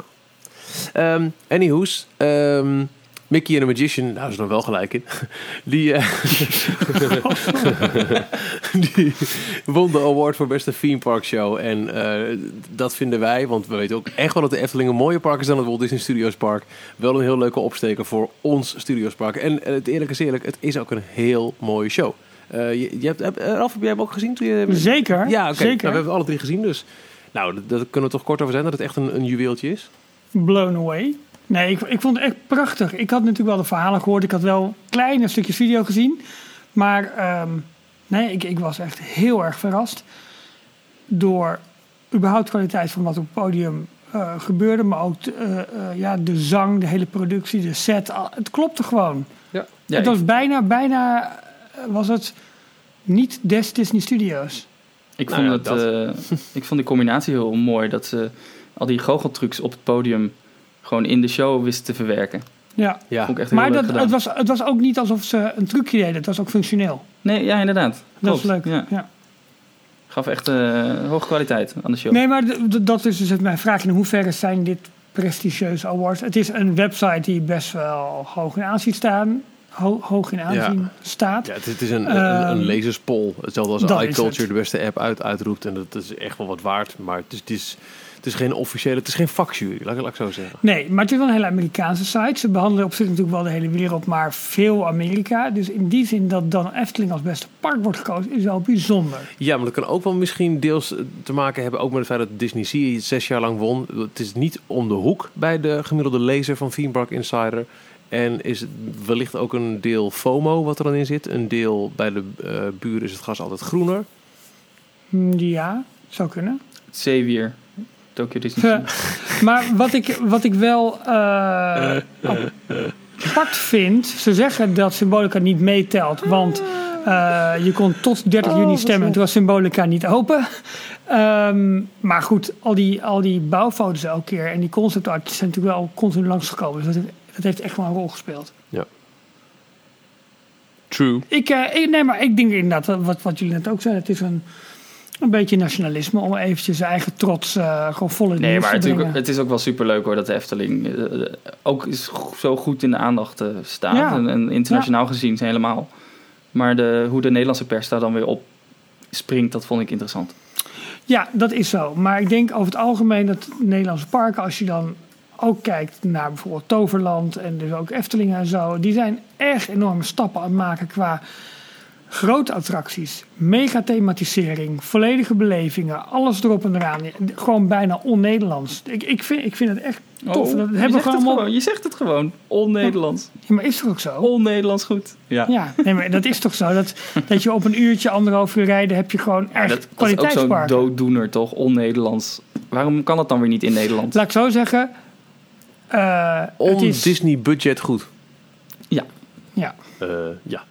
Um, anyhows... Um, Mickey and the Magician, nou, daar is nog wel gelijk in. Die, uh, die won de award voor beste theme park show. En uh, dat vinden wij, want we weten ook echt wel dat de Efteling een mooier park is dan het Walt Disney Studios Park. Wel een heel leuke opsteker voor ons Studios Park. En uh, het eerlijk is eerlijk, het is ook een heel mooie show. Uh, je, je hebt, uh, Ralf, heb jij hem ook gezien? Toen je, Zeker. Ja, oké. Okay. Nou, we hebben het alle drie gezien, dus nou, daar kunnen we toch kort over zijn dat het echt een, een juweeltje is. Blown away. Nee, ik, ik vond het echt prachtig. Ik had natuurlijk wel de verhalen gehoord. Ik had wel kleine stukjes video gezien. Maar um, nee, ik, ik was echt heel erg verrast. Door überhaupt de kwaliteit van wat op het podium uh, gebeurde. Maar ook de, uh, uh, ja, de zang, de hele productie, de set. Al, het klopte gewoon. Ja. Ja, het was ik... bijna, bijna uh, was het niet des Disney Studios. Ik vond, nou ja, het, uh, ik vond die combinatie heel mooi. Dat ze al die goocheltrucs op het podium... gewoon in de show wist te verwerken. Ja, ja. Vond ik echt maar heel dat, het, was, het was ook niet alsof ze een trucje deden. Het was ook functioneel. Nee, ja, inderdaad. Dat is leuk. Ja. Ja. Gaf echt uh, hoge kwaliteit aan de show. Nee, maar d- d- dat is dus mijn vraag. In hoeverre zijn dit prestigieuze awards? Het is een website die best wel hoog in aanzien staan. Ho- hoog in aanzien ja. staat. Ja, het, het is een, um, een, een lezerspoll. Hetzelfde als iCulture de beste app uit, uitroept. En dat is echt wel wat waard. Maar het is... Het is Het is geen officiële, het is geen vakjury, laat, laat ik zo zeggen. Nee, maar het is wel een hele Amerikaanse site. Ze behandelen op zich natuurlijk wel de hele wereld, maar veel Amerika. Dus in die zin dat dan Efteling als beste park wordt gekozen, is wel bijzonder. Ja, maar dat kan ook wel misschien deels te maken hebben ook met het feit dat Disney Sea zes jaar lang won. Het is niet om de hoek bij de gemiddelde lezer van Theme Park Insider. En is het wellicht ook een deel FOMO wat er dan in zit. Een deel bij de uh, buren is het gras altijd groener. Ja, zou kunnen. Zeewier. Tokyo Disney. Uh, maar wat ik, wat ik wel uh, apart vind... Ze zeggen dat Symbolica niet meetelt. Want uh, je kon tot dertig juni stemmen. En toen was Symbolica niet open. Um, maar goed, al die, al die bouwfoto's elke keer... en die concept art zijn natuurlijk wel continu langsgekomen. Dus dat heeft, dat heeft echt wel een rol gespeeld. Ja. True. Ik, uh, ik, nee, maar ik denk inderdaad, wat, wat jullie net ook zeiden... het is een... Een beetje nationalisme om eventjes zijn eigen trots uh, gewoon vol in de Nee, maar te natuurlijk, het is ook wel superleuk hoor dat de Efteling uh, ook is zo goed in de aandacht uh, staat. Ja. En, en internationaal ja. gezien zijn helemaal. Maar de, hoe de Nederlandse pers daar dan weer op springt, dat vond ik interessant. Ja, dat is zo. Maar ik denk over het algemeen dat Nederlandse parken, als je dan ook kijkt naar bijvoorbeeld Toverland en dus ook Efteling en zo, die zijn echt enorme stappen aan het maken qua Grote attracties, mega thematisering, volledige belevingen, alles erop en eraan. Gewoon bijna on-Nederlands. Ik, ik, vind, ik vind het echt tof. Oh, dat je, hebben zegt gewoon het allemaal... gewoon, je zegt het gewoon. On-Nederlands. Ja, maar is toch ook zo? On-Nederlands goed. Ja. Ja, nee, maar dat is toch zo. Dat, dat je op een uurtje, anderhalf uur rijden, heb je gewoon echt Ja, dat, dat is ook kwaliteitsparken. zo'n dooddoener, toch? On-Nederlands. Waarom kan dat dan weer niet in Nederland? Laat ik zo zeggen. Uh, het is... On-Disney budget goed. Ja. Ja. Uh, ja.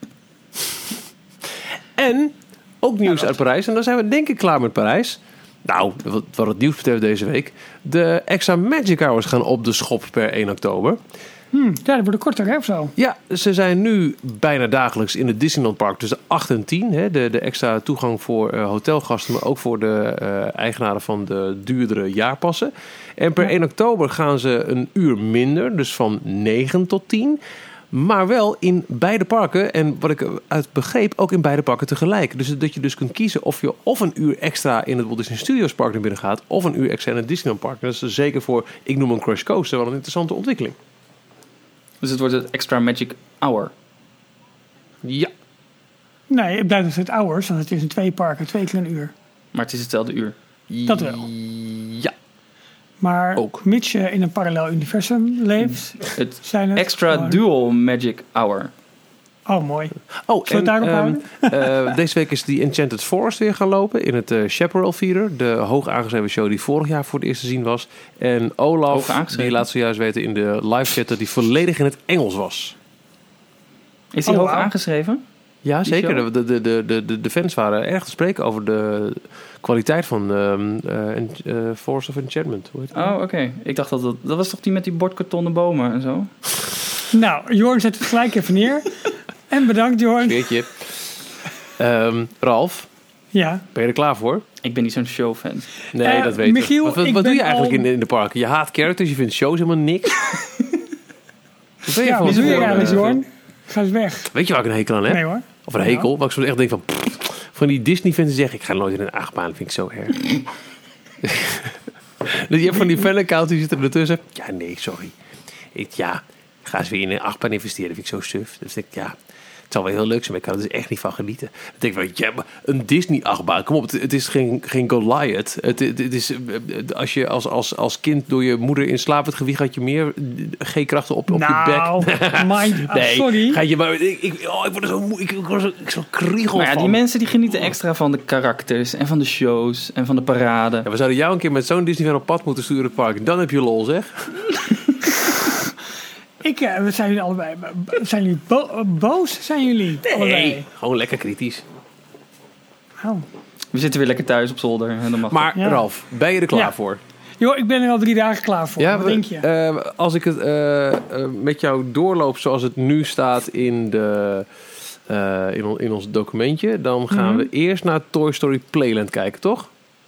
En ook nieuws ja, uit Parijs. En dan zijn we denk ik klaar met Parijs. Nou, wat, wat het nieuws betreft deze week. De extra Magic Hours gaan op de schop per één oktober. Hmm, ja, dat wordt korter, hè, of zo? Ja, ze zijn nu bijna dagelijks in het Disneyland Park tussen acht en tien. Hè, de, de extra toegang voor uh, hotelgasten, maar ook voor de uh, eigenaren van de duurdere jaarpassen. En per ja. één oktober gaan ze een uur minder, dus van negen tot tien. Maar wel in beide parken. En wat ik uit begreep, ook in beide parken tegelijk. Dus dat je dus kunt kiezen of je of een uur extra in het Walt Disney Studios Park naar binnen gaat. Of een uur extra in het Disneyland Park. Dat is dus zeker voor, ik noem een Crush Coaster, wel een interessante ontwikkeling. Dus het wordt het extra Magic Hour? Ja. Nee, het blijft dus het hours. Want het is in twee parken, twee keer een uur. Maar het is hetzelfde uur? Dat wel. Ja. Maar ook. mits je in een parallel universum leeft, het zijn het extra gewoon... dual Magic Hour. Oh, mooi. Oh, en daarop um, uh, deze week is die Enchanted Forest weer gaan lopen in het uh, Chaparral Theater. De hoog aangeschreven show die vorig jaar voor het eerst te zien was. En Olaf, die laat zojuist weten in de live chat dat die volledig in het Engels was. Is die oh, hoog wow. aangeschreven? Ja, zeker. De, de, de, de, de fans waren erg te spreken over de kwaliteit van um, uh, uh, Forest of Enchantment. Hoe heet het? Oh, oké. Okay. Ik dacht dat dat... Dat was toch die met die bordkartonnen bomen en zo? Nou, Jorn zet het gelijk even neer. En bedankt, Jorn. Veertje. Um, Ralf. Ja. Ben je er klaar voor? Ik ben niet zo'n showfan. Nee, uh, dat weet Michiel, ik. Wat, wat, wat doe je eigenlijk al... in, de, in de parken? Je haat characters, je vindt shows helemaal niks. Wat ben je ja, wat doe je eigenlijk, Jorn? Ga eens weg. Weet je waar ik een hekel aan heb? Nee hoor. Of een hekel, ja. Waar ik zo echt denk van... Pff, van die Disney-fans die zeggen... Ik ga nooit in een achtbaan, vind ik zo erg. Dus je hebt van die fan-accounts die zitten ertussen. Ja, nee, sorry. Ik, ja, ga eens weer in een achtbaan investeren. vind ik zo suf. Dus ik, ja... Het zal wel heel leuk zijn, maar ik kan er dus echt niet van genieten. Dan denk ik van, ja, maar een Disney-achtbaan. Kom op, het, het is geen, geen Goliath. Het, het, het is, als je als, als, als kind door je moeder in slaap werd gewiegd, had je meer G-krachten op, op nou, je bek. Mind, oh, nee, sorry. Ga je maar, ik, ik, oh, ik word er zo moe, ik, ik word er zo, ik zo kriegel maar ja, van. Die mensen die genieten extra van de karakters en van de shows en van de parade. Ja, we zouden jou een keer met zo'n Disney-fan op pad moeten sturen het park. Dan heb je lol, zeg. Ik, uh, we zijn jullie allebei. Zijn jullie bo- boos? Zijn jullie? Nee, allebei? Gewoon lekker kritisch. Oh. We zitten weer lekker thuis op zolder. En dan mag maar ja. Ralf, ben je er klaar ja. voor? Jo, ik ben er al drie dagen klaar voor. Ja, Wat we, denk je? Uh, als ik het uh, uh, met jou doorloop zoals het nu staat in, de, uh, in, on, in ons documentje, dan gaan mm-hmm. we eerst naar Toy Story Playland kijken, toch?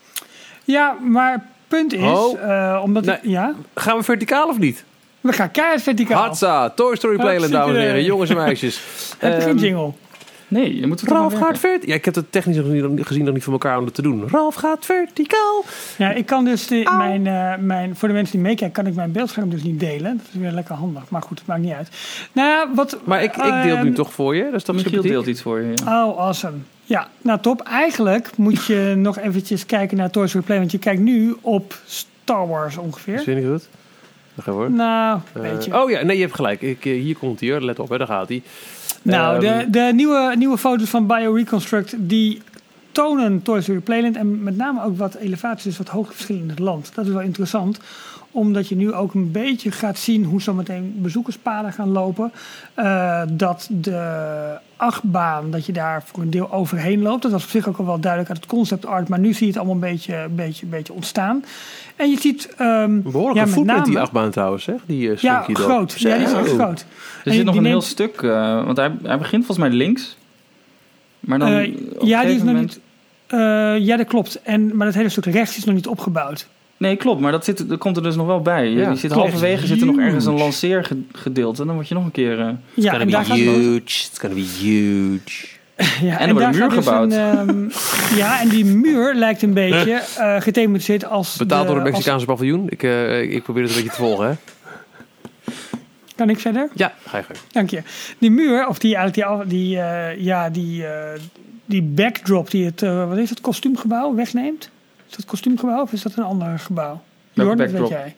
Ja, maar punt is, oh. uh, omdat nee, ik, ja? gaan we verticaal of niet? We gaan keihard verticaal. Hatsa, Toy Story Playland, dames en heren, jongens en meisjes. Heb je geen jingle? Nee, je moet het Ralf gaat verticaal. Ja, ik heb het technisch gezien nog niet van elkaar om dat te doen. Ralf gaat verticaal. Ja, ik kan dus de, mijn, uh, mijn, voor de mensen die meekijken, kan ik mijn beeldscherm dus niet delen. Dat is weer lekker handig, maar goed, het maakt niet uit. Nou ja, wat... Maar ik, ik deel het nu uh, toch voor je? Dat is toch Michiel deelt iets voor je. Ja. Oh, awesome. Ja, nou top. Eigenlijk moet je nog eventjes kijken naar Toy Story Playland. Want je kijkt nu op Star Wars ongeveer. Dat vind ik goed. Ga hoor. Nou, weet je. Uh, oh ja, nee, je hebt gelijk. Ik, hier komt hij hoor. Let op, hè, daar gaat hij. Nou, um, de, de nieuwe, nieuwe foto's van BioReconstruct die tonen Toy Story Playland en met name ook wat elevaties, wat hoogteverschillen in het land. Dat is wel interessant, omdat je nu ook een beetje gaat zien hoe zometeen bezoekerspaden gaan lopen. Uh, dat de achtbaan, dat je daar voor een deel overheen loopt. Dat was op zich ook al wel duidelijk uit het concept art, maar nu zie je het allemaal een beetje, een beetje, een beetje ontstaan. En je ziet... Um, behoorlijk ja, een voetprint die achtbaan trouwens, hè? Die, uh, ja, groot. Ja, die is echt groot. Er zit nog een heel stuk, uh, want hij, hij begint volgens mij links. Maar dan uh, ja, die is moment... nog niet... Uh, ja, dat klopt. En, maar dat hele stuk rechts is nog niet opgebouwd. Nee, klopt. Maar dat, zit, dat komt er dus nog wel bij. Ja, je zit halverwege zit er nog ergens een lanceergedeelte. En dan word je nog een keer... Uh, It's ja, gonna be huge. It's gonna be huge. Ja, en er wordt een muur gebouwd. Dus een, um, ja, en die muur lijkt een beetje uh, gethematiseerd als... Betaald de, door het Mexicaanse als... paviljoen. Ik, uh, ik probeer het een beetje te volgen, hè? Kan ik verder? Ja, ga je gang. Dank je. Die muur, of die eigenlijk die, die, uh, ja, die, uh, die backdrop die het, uh, wat is het, kostuumgebouw wegneemt? Is dat het kostuumgebouw of is dat een ander gebouw? Jorn, dat weet jij.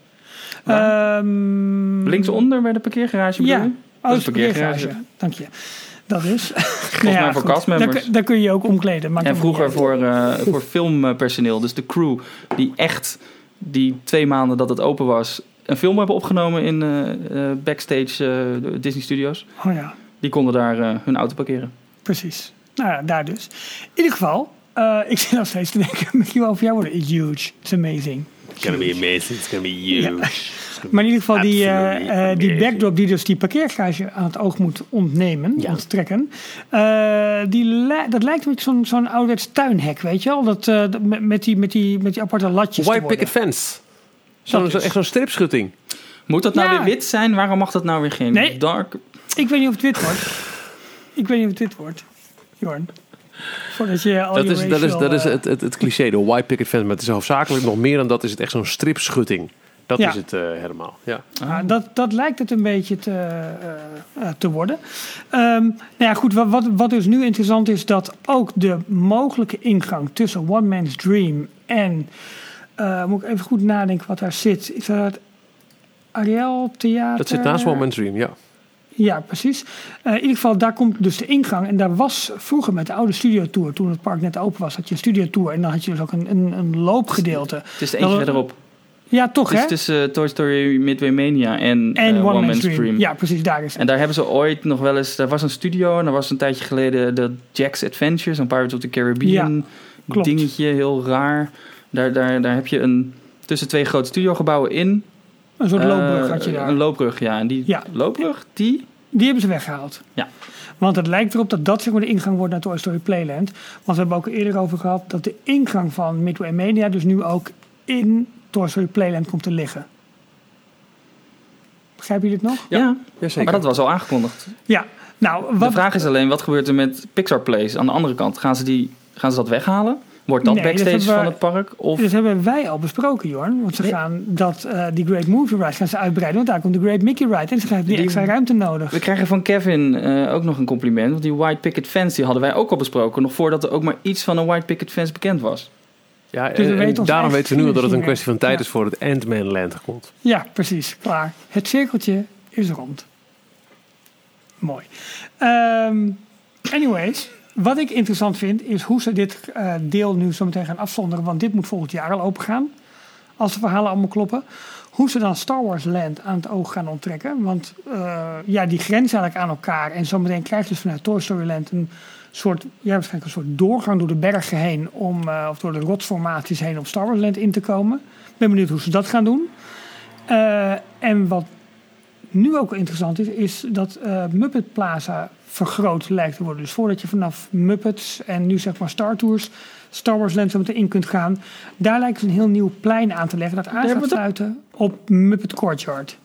Um, Linksonder bij de parkeergarage bedoel je? Ja, oh, dat is de parkeergarage. Dank je. Dat is. Volgens nou ja, mij voor castmembers. Daar, daar kun je ook omkleden. Maakt en vroeger voor, uh, voor filmpersoneel, dus de crew die echt die twee maanden dat het open was een film hebben opgenomen in uh, uh, backstage uh, Disney Studios. Oh ja. Die konden daar uh, hun auto parkeren. Precies. Nou ja, daar dus. In ieder geval, uh, ik zit nog steeds te denken, misschien wel over jou worden. It's huge. It's amazing. It's gonna be amazing. It's gonna be huge. Ja. Maar in ieder geval die, uh, uh, die backdrop die dus die parkeergarage aan het oog moet ontnemen, ja. onttrekken. Uh, die li- dat lijkt een beetje zo'n, zo'n ouderwets tuinhek, weet je wel? Dat, uh, met, met, die, met, die, met die aparte latjes. White picket fence. Zo, zo, echt zo'n stripschutting. Moet dat nou ja. weer wit zijn? Waarom mag dat nou weer geen nee, dark? Ik weet niet of het wit wordt. Ik weet niet of het wit wordt. Jorn. Voordat je al dat je is, racial, dat is, dat is uh, het, het, het cliché, de white picket fence. Maar het is hoofdzakelijk nog meer dan dat. Is het echt zo'n stripschutting. Dat ja. is het uh, helemaal. Ja. Ah, dat, dat lijkt het een beetje te, uh, uh, te worden. Um, nou ja, goed. Wat, wat, wat dus nu interessant is, dat ook de mogelijke ingang tussen One Man's Dream en uh, moet ik even goed nadenken wat daar zit. Is dat het Ariel Theater? Dat zit naast One Man's Dream, ja. Ja, precies. Uh, in ieder geval, daar komt dus de ingang. En daar was vroeger met de oude studiotour, toen het park net open was, had je een studiotour. En dan had je dus ook een, een, een loopgedeelte. Het is de eentje verderop. Ja, toch het hè? Het is tussen uh, Toy Story Midway Mania en, en uh, One, One Man's, Man's Dream. Dream. Ja, precies, daar is het. En daar hebben ze ooit nog wel eens... Er was een studio en er was een tijdje geleden de Jack's Adventures, een Pirates of the Caribbean ja, dingetje, heel raar. Daar, daar, daar heb je een tussen twee grote studiogebouwen in. Een soort uh, loopbrug had je daar. Een loopbrug, ja. En die ja. loopbrug, die... Die hebben ze weggehaald. Ja. Want het lijkt erop dat dat zeg maar de ingang wordt naar Toy Story Playland. Want we hebben ook eerder over gehad dat de ingang van Midway Mania dus nu ook in Toy Story Playland komt te liggen. Begrijp je dit nog? Ja, ja, ja zeker. Maar dat was al aangekondigd. Ja. Nou, wat... De vraag is alleen, wat gebeurt er met Pixar Place aan de andere kant? Gaan ze, die, gaan ze dat weghalen? Wordt dat nee, backstage dat we, van het park? Of? Dat hebben wij al besproken, Jorn. Want ze nee. gaan dat, uh, die Great Movie Ride gaan ze uitbreiden. Want daar komt de Great Mickey Ride. En ze hebben die, die extra ruimte nodig. We krijgen van Kevin uh, ook nog een compliment. Want die White Picket Fence die hadden wij ook al besproken. Nog voordat er ook maar iets van een White Picket Fence bekend was. Ja, dus en, en daarom weten we nu al dat het een kwestie van tijd ja. is voor het Ant-Man Land komt. Ja, precies. Klaar. Het cirkeltje is rond. Mooi. Um, anyways... Wat ik interessant vind, is hoe ze dit uh, deel nu zo meteen gaan afzonderen. Want dit moet volgend jaar al open gaan. Als de verhalen allemaal kloppen. Hoe ze dan Star Wars Land aan het oog gaan onttrekken. Want uh, ja, die grenzen eigenlijk aan elkaar. En zometeen krijg je dus vanuit Toy Story Land een soort, ja, waarschijnlijk een soort doorgang door de bergen heen. Om, uh, of door de rotsformaties heen om Star Wars Land in te komen. Ik ben benieuwd hoe ze dat gaan doen. Uh, en wat nu ook interessant is, is dat uh, Muppet Plaza vergroot lijkt te worden. Dus voordat je vanaf Muppets en nu zeg maar Star Tours Star Wars Land zo meteen in kunt gaan, daar lijkt ze een heel nieuw plein aan te leggen dat aan gaat sluiten op Muppet Courtyard.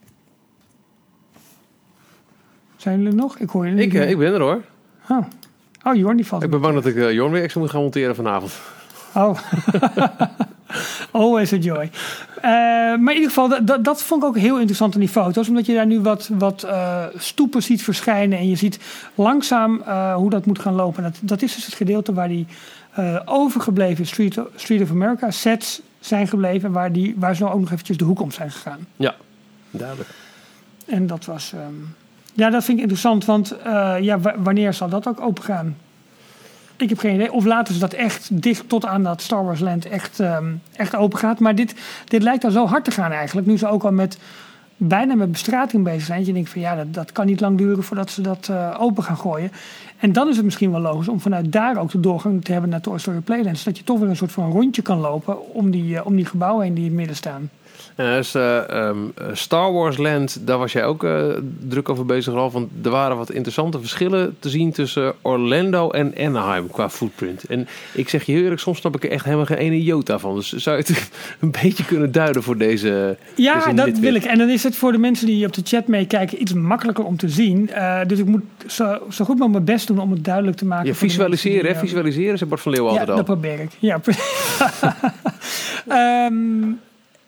Zijn jullie er nog? Ik hoor jullie ik, niet. Uh, ik ben er hoor. Oh, oh Jorn die valt. Ik ben bang dat ik uh, Jorn weer extra moet gaan monteren vanavond. Oh. Always a joy. Uh, maar in ieder geval, dat, dat vond ik ook heel interessant in die foto's. Omdat je daar nu wat, wat uh, stoepen ziet verschijnen. En je ziet langzaam uh, hoe dat moet gaan lopen. Dat, dat is dus het gedeelte waar die uh, overgebleven Street, Street of America sets zijn gebleven. Waar, die, waar ze nou ook nog eventjes de hoek om zijn gegaan. Ja, duidelijk. En dat was... Um, ja, dat vind ik interessant. Want uh, ja, w- wanneer zal dat ook open gaan? Ik heb geen idee. Of laten ze dat echt dicht tot aan dat Star Wars Land echt, um, echt open gaat. Maar dit, dit lijkt al zo hard te gaan eigenlijk. Nu ze ook al met bijna met bestrating bezig zijn. Je denkt van ja, dat, dat kan niet lang duren voordat ze dat uh, open gaan gooien. En dan is het misschien wel logisch om vanuit daar ook de doorgang te hebben naar Toy Story Playland. Zodat je toch weer een soort van rondje kan lopen om die, uh, om die gebouwen heen die in het midden staan. Uh, dus, uh, um, Star Wars Land, daar was jij ook uh, druk over bezig, Ralf. Want er waren wat interessante verschillen te zien tussen Orlando en Anaheim qua footprint. En ik zeg je heel eerlijk, soms snap ik er echt helemaal geen ene iota van. Dus zou je het een beetje kunnen duiden voor deze Ja, deze dat nitwit. wil ik. En dan is het voor de mensen die op de chat meekijken iets makkelijker om te zien. Uh, dus ik moet zo, zo goed mogelijk mijn best doen om het duidelijk te maken. Ja, visualiseren, die, hè? Visualiseren, zei Bart van Leeuwen ja, altijd al. Ja, dat probeer ik. Ja. um,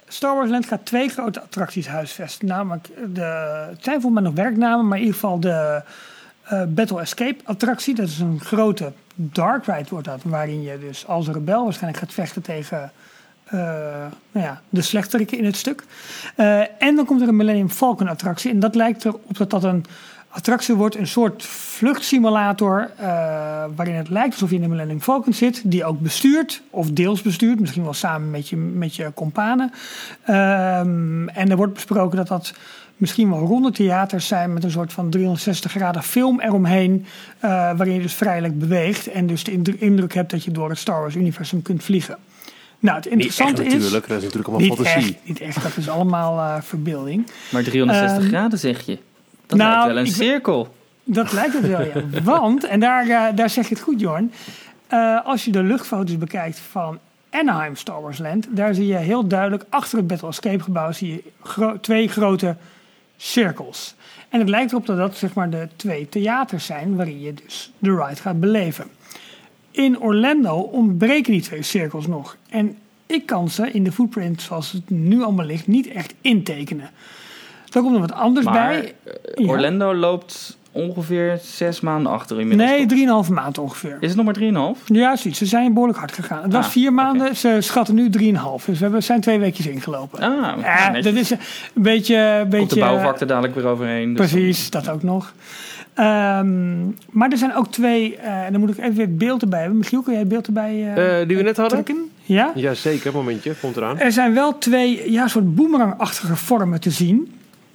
Star Wars Land gaat twee grote attracties huisvesten. Namelijk, de, het zijn volgens mij nog werknamen, maar in ieder geval de uh, Battle Escape attractie. Dat is een grote dark ride wordt dat, waarin je dus als rebel waarschijnlijk gaat vechten tegen uh, nou ja, de slechteriken in het stuk. Uh, en dan komt er een Millennium Falcon attractie. En dat lijkt erop dat dat een attractie wordt, een soort vluchtsimulator, uh, waarin het lijkt alsof je in de Millennium Falcon zit, die ook bestuurt, of deels bestuurt, misschien wel samen met je, met je companen. Um, en er wordt besproken dat dat misschien wel ronde theaters zijn met een soort van driehonderdzestig graden film eromheen, uh, waarin je dus vrijelijk beweegt en dus de indruk hebt dat je door het Star Wars universum kunt vliegen. Nou, het interessante niet echt, is... natuurlijk, dat is natuurlijk allemaal niet fantasie. Echt, niet echt, dat is allemaal uh, verbeelding. Maar driehonderdzestig um, graden zeg je? Dat nou, lijkt wel een ik, cirkel. Dat lijkt het wel, ja. Want, en daar, uh, daar zeg je het goed, Jorn. Uh, als je de luchtfoto's bekijkt van Anaheim Star Wars Land, daar zie je heel duidelijk achter het Battle Escape gebouw zie je gro- twee grote cirkels. En het lijkt erop dat dat zeg maar de twee theaters zijn waarin je dus de ride gaat beleven. In Orlando ontbreken die twee cirkels nog. En ik kan ze in de footprint zoals het nu allemaal ligt niet echt intekenen. Er komt nog wat anders maar, bij. Uh, Orlando ja. loopt ongeveer zes maanden achter inmiddels. Nee, drieënhalve maand ongeveer. Is het nog maar drieënhalf? Ja, zoiets. Ze zijn behoorlijk hard gegaan. Het was ah, vier maanden, okay. Ze schatten nu drieënhalf. Dus we hebben, zijn twee weekjes ingelopen. Ah, ja, dat is een beetje... Een beetje Komt de bouwvak er dadelijk weer overheen. Dus precies, dan... dat ook nog. Um, maar er zijn ook twee... Uh, en dan moet ik even weer het beeld erbij hebben. Michiel, kun jij het beeld erbij uh, uh, die we net hadden? Trekken? Ja? Jazeker, momentje. Komt eraan. Er zijn wel twee ja, soort boemerangachtige vormen te zien.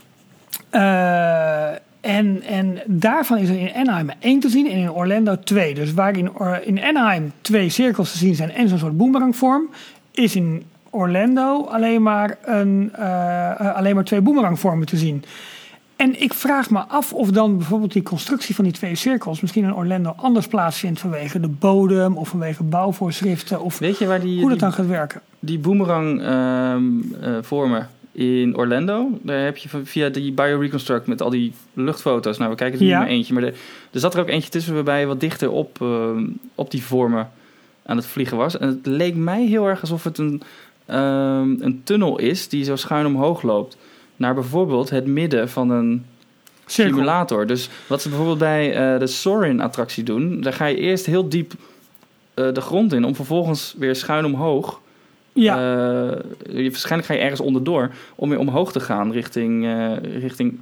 Uh, en, en daarvan is er in Anaheim één te zien en in Orlando twee. Dus waar in, in Anaheim twee cirkels te zien zijn en zo'n soort boemerangvorm, is in Orlando alleen maar, een, uh, uh, alleen maar twee boemerangvormen te zien. En ik vraag me af of dan bijvoorbeeld die constructie van die twee cirkels misschien in Orlando anders plaatsvindt vanwege de bodem of vanwege bouwvoorschriften of weet je waar die, hoe dat die, dan gaat werken. Die boemerangvormen uh, uh, vormen in Orlando, daar heb je via die BioReconstruct met al die luchtfoto's. Nou, we kijken er ja. niet maar eentje, maar er, er zat er ook eentje tussen waarbij je wat dichter op, uh, op die vormen aan het vliegen was. En het leek mij heel erg alsof het een, uh, een tunnel is die zo schuin omhoog loopt naar bijvoorbeeld het midden van een cirkel. Simulator. Dus wat ze bijvoorbeeld bij uh, de Soarin-attractie doen, daar ga je eerst heel diep uh, de grond in om vervolgens weer schuin omhoog. Ja. Uh, je, waarschijnlijk ga je ergens onderdoor om weer omhoog te gaan richting, uh, richting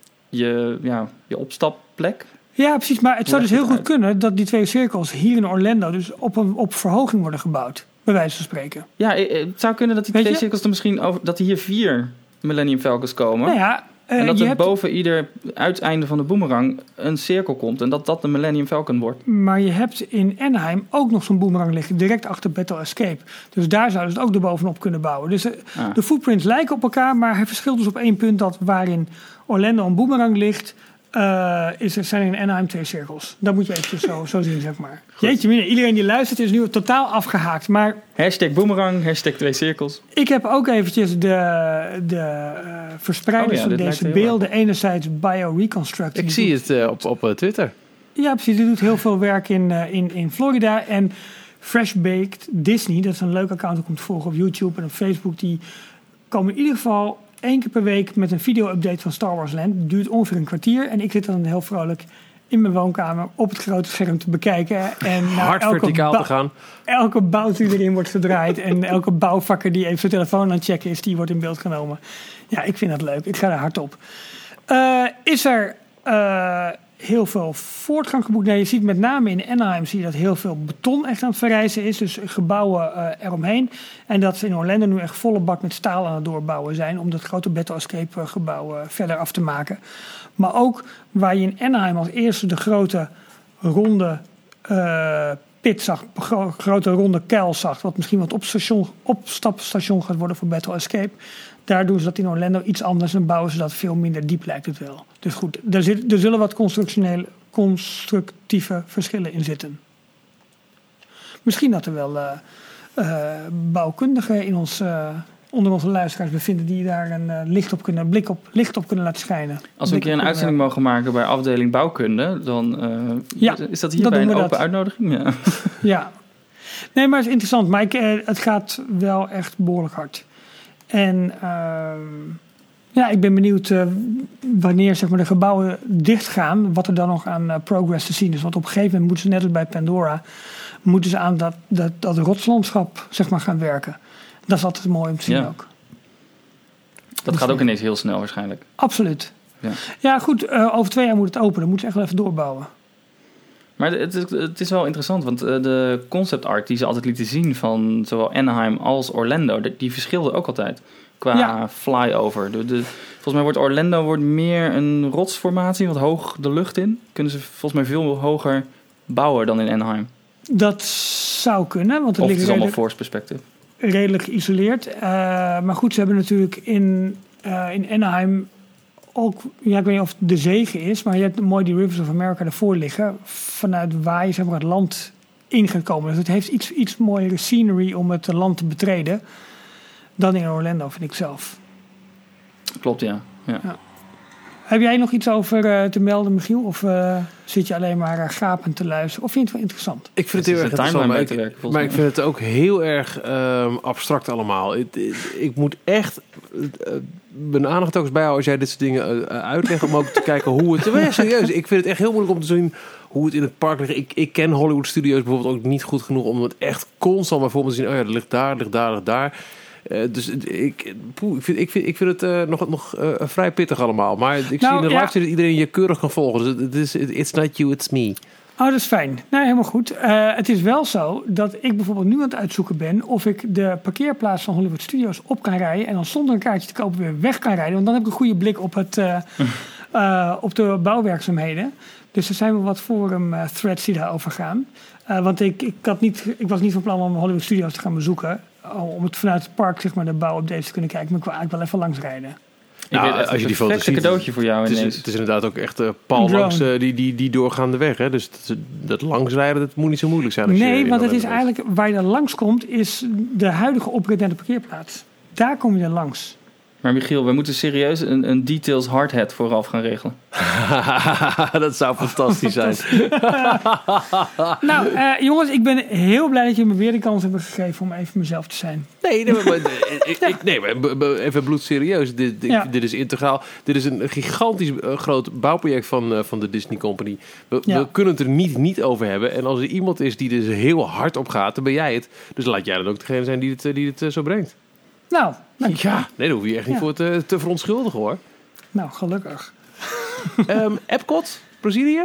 je, ja, je opstapplek. Ja, precies. Maar het zou dus heel goed kunnen dat die twee cirkels hier in Orlando dus op, een, op verhoging worden gebouwd. Bij wijze van spreken. Ja, het zou kunnen dat die Weet twee je? cirkels er misschien over, dat hier vier Millennium Falcons komen. Nou ja, uh, en dat er hebt... boven ieder uiteinde van de boemerang een cirkel komt. En dat dat de Millennium Falcon wordt. Maar je hebt in Anaheim ook nog zo'n boemerang liggen. Direct achter Battle Escape. Dus daar zouden ze het ook erbovenop kunnen bouwen. Dus uh, ah. de footprints lijken op elkaar. Maar het verschilt dus op één punt dat waarin Orlando een boemerang ligt, Uh, is er zijn in Anaheim twee cirkels. Dat moet je eventjes zo, zo zien, zeg maar. Goed. Jeetje mine, iedereen die luistert is nu totaal afgehaakt. Maar hashtag boemerang, hashtag twee cirkels. Ik heb ook eventjes de, de uh, verspreiders oh ja, van deze beelden. Enerzijds BioReconstruct. Ik zie het uh, op, op uh, Twitter. Ja, precies. Die doet heel veel werk in, uh, in, in Florida. En Fresh Baked Disney, dat is een leuk account om te volgen op YouTube en op Facebook. Die komen in ieder geval Eén keer per week met een video-update van Star Wars Land. Het duurt ongeveer een kwartier. En ik zit dan heel vrolijk in mijn woonkamer op het grote scherm te bekijken. En hard verticaal bouw, te gaan. Elke bout die erin wordt gedraaid. En elke bouwvakker die even zijn telefoon aan het checken is, die wordt in beeld genomen. Ja, ik vind dat leuk. Ik ga er hard op. Uh, is er uh, heel veel voortgang geboekt? Nee, je ziet met name in Anaheim zie je dat heel veel beton echt aan het verrijzen is. Dus gebouwen uh, eromheen. En dat ze in Orlando nu echt volle bak met staal aan het doorbouwen zijn om dat grote Battle Escape gebouw uh, verder af te maken. Maar ook waar je in Anaheim als eerste de grote ronde uh, pit zag, gro- grote ronde kuil zag, wat misschien wat opstation, opstapstation gaat worden voor Battle Escape. Daar doen ze dat in Orlando iets anders en bouwen ze dat veel minder diep, lijkt het wel. Dus goed, er, zit, er zullen wat constructionele, constructieve verschillen in zitten. Misschien dat er wel uh, uh, bouwkundigen in ons, uh, onder onze luisteraars bevinden die daar een uh, licht op kunnen, blik op, licht op kunnen laten schijnen. Als we een keer een uitzending uh, mogen maken bij afdeling bouwkunde, dan uh, ja, is dat hierbij een open dat. uitnodiging? Ja. ja. Nee, maar het is interessant. Maar ik, uh, het gaat wel echt behoorlijk hard. En uh, ja, ik ben benieuwd uh, wanneer zeg maar, de gebouwen dichtgaan, wat er dan nog aan uh, progress te zien is. Want op een gegeven moment moeten ze, net als bij Pandora, moeten ze aan dat, dat, dat rotslandschap zeg maar, gaan werken. Dat is altijd mooi om te zien ja. ook. Dat dus gaat ook ineens heel snel waarschijnlijk. Absoluut. Ja, ja goed, uh, over twee jaar moet het openen. Dan moeten ze echt wel even doorbouwen. Maar het, het, het is wel interessant, want uh, de concept art die ze altijd lieten zien van zowel Anaheim als Orlando, die verschilde ook altijd qua ja. flyover. De, de, volgens mij wordt Orlando wordt meer een rotsformatie, wat hoog de lucht in. Kunnen ze volgens mij veel hoger bouwen dan in Anaheim. Dat zou kunnen, want het of ligt het is allemaal force perspective. Redelijk geïsoleerd. Uh, maar goed, ze hebben natuurlijk in, uh, in Anaheim ook, ja, ik weet niet of het de zege is, maar je hebt mooi die Rivers of America ervoor liggen, vanuit waar je zeg maar, het land in gaat komen. Dus het heeft iets, iets mooiere scenery om het land te betreden dan in Orlando, vind ik zelf. Klopt, ja. ja. ja. Heb jij nog iets over uh, te melden, Michiel? Of uh, zit je alleen maar uh, gapend te luisteren? Of vind je het wel interessant? Ik vind het heel erg interessant, maar, ik, werken, maar ik vind het ook heel erg um, abstract allemaal. Ik, ik, ik moet echt uh, mijn aandacht ook eens bijhouden als jij dit soort dingen uh, uitlegt, om ook te kijken hoe het... Ja, serieus, ik vind het echt heel moeilijk om te zien hoe het in het park ligt. Ik, ik ken Hollywood Studios bijvoorbeeld ook niet goed genoeg om het echt constant bijvoorbeeld te zien. Oh ja, dat ligt daar, ligt daar, ligt daar. Uh, dus ik, poeh, ik, vind, ik, vind, ik vind het uh, nog, nog uh, vrij pittig allemaal. Maar ik nou, zie in de ja. live dat iedereen je keurig kan volgen. Dus het is, it's not you, it's me. Oh, dat is fijn. Nou, helemaal goed. Uh, het is wel zo dat ik bijvoorbeeld nu aan het uitzoeken ben of ik de parkeerplaats van Hollywood Studios op kan rijden en dan zonder een kaartje te kopen weer weg kan rijden. Want dan heb ik een goede blik op, het, uh, uh, op de bouwwerkzaamheden. Dus er zijn wel wat forum uh, threads die daarover gaan. Uh, want ik, ik, had niet, ik was niet van plan om Hollywood Studios te gaan bezoeken. Om het vanuit het park zeg maar, de bouwupdates te kunnen kijken. Maar ik wil eigenlijk wel even langs rijden. Nou, weet, als je die foto's ziet, cadeautje voor jou het is, het is inderdaad ook echt uh, pal langs uh, die, die, die doorgaande weg. Hè? Dus dat, dat langsrijden, dat moet niet zo moeilijk zijn. Als nee, je want het is eigenlijk waar je er langs komt, is de huidige oprit naar de parkeerplaats. Daar kom je er langs. Maar Michiel, we moeten serieus een, een details hardhat vooraf gaan regelen. Dat zou fantastisch zijn. Nou, uh, jongens, ik ben heel blij dat jullie me weer de kans hebben gegeven om even mezelf te zijn. Nee, nee, maar, ik, ik, nee, maar even bloedserieus. Dit, dit, ja. dit is integraal. Dit is een gigantisch uh, groot bouwproject van, uh, van de Disney Company. We, ja. we kunnen het er niet, niet over hebben. En als er iemand is die dus heel hard op gaat, dan ben jij het. Dus laat jij dan ook degene zijn die het, die het uh, zo brengt. Nou, ja, nee, daar hoef je echt niet ja. voor te, te verontschuldigen, hoor. Nou, gelukkig. um, Epcot, Brazilië?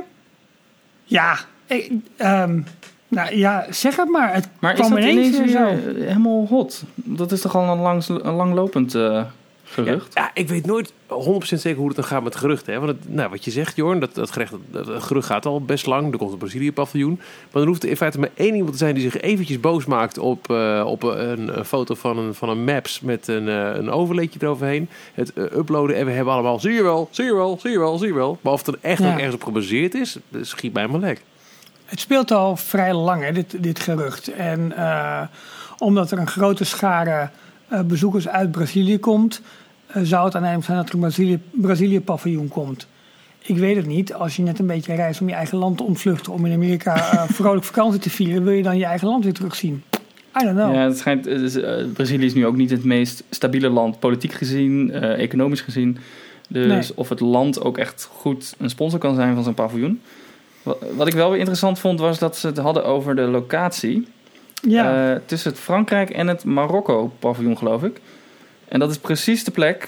Ja, ik, um, nou ja, zeg het maar. Het maar kwam is dat ineens weer zo. helemaal hot? Dat is toch al een, langs, een langlopend uh, gerucht? Ja, ja, ik weet nooit honderd procent zeker hoe het dan gaat met geruchten. Hè? Want het, nou, wat je zegt, Jorn, dat, dat, gerecht, dat, dat gerucht gaat al best lang. Er komt een Brazilië-paviljoen. Maar er hoeft in feite maar één iemand te zijn die zich eventjes boos maakt op, uh, op een, een foto van een, van een Maps met een, uh, een overleedje eroverheen. Het uh, uploaden en we hebben allemaal, zie je wel, zie je wel, zie je wel, zie je wel. Maar of het er echt ja. ook ergens op gebaseerd is, schiet mij maar lek. Het speelt al vrij lang, hè, dit, dit gerucht. En uh, omdat er een grote schare uh, bezoekers uit Brazilië komt, uh, zou het uiteindelijk zijn dat er een Brazilië, Brazilië-paviljoen komt. Ik weet het niet. Als je net een beetje reist om je eigen land te ontvluchten, om in Amerika uh, vrolijk vakantie te vieren, wil je dan je eigen land weer terugzien? I don't know. Ja, het schijnt, dus, uh, Brazilië is nu ook niet het meest stabiele land, politiek gezien, uh, economisch gezien. Dus nee. Of het land ook echt goed een sponsor kan zijn van zo'n paviljoen. Wat ik wel weer interessant vond, was dat ze het hadden over de locatie. Ja. Uh, tussen het Frankrijk en het Marokko-paviljoen, geloof ik. En dat is precies de plek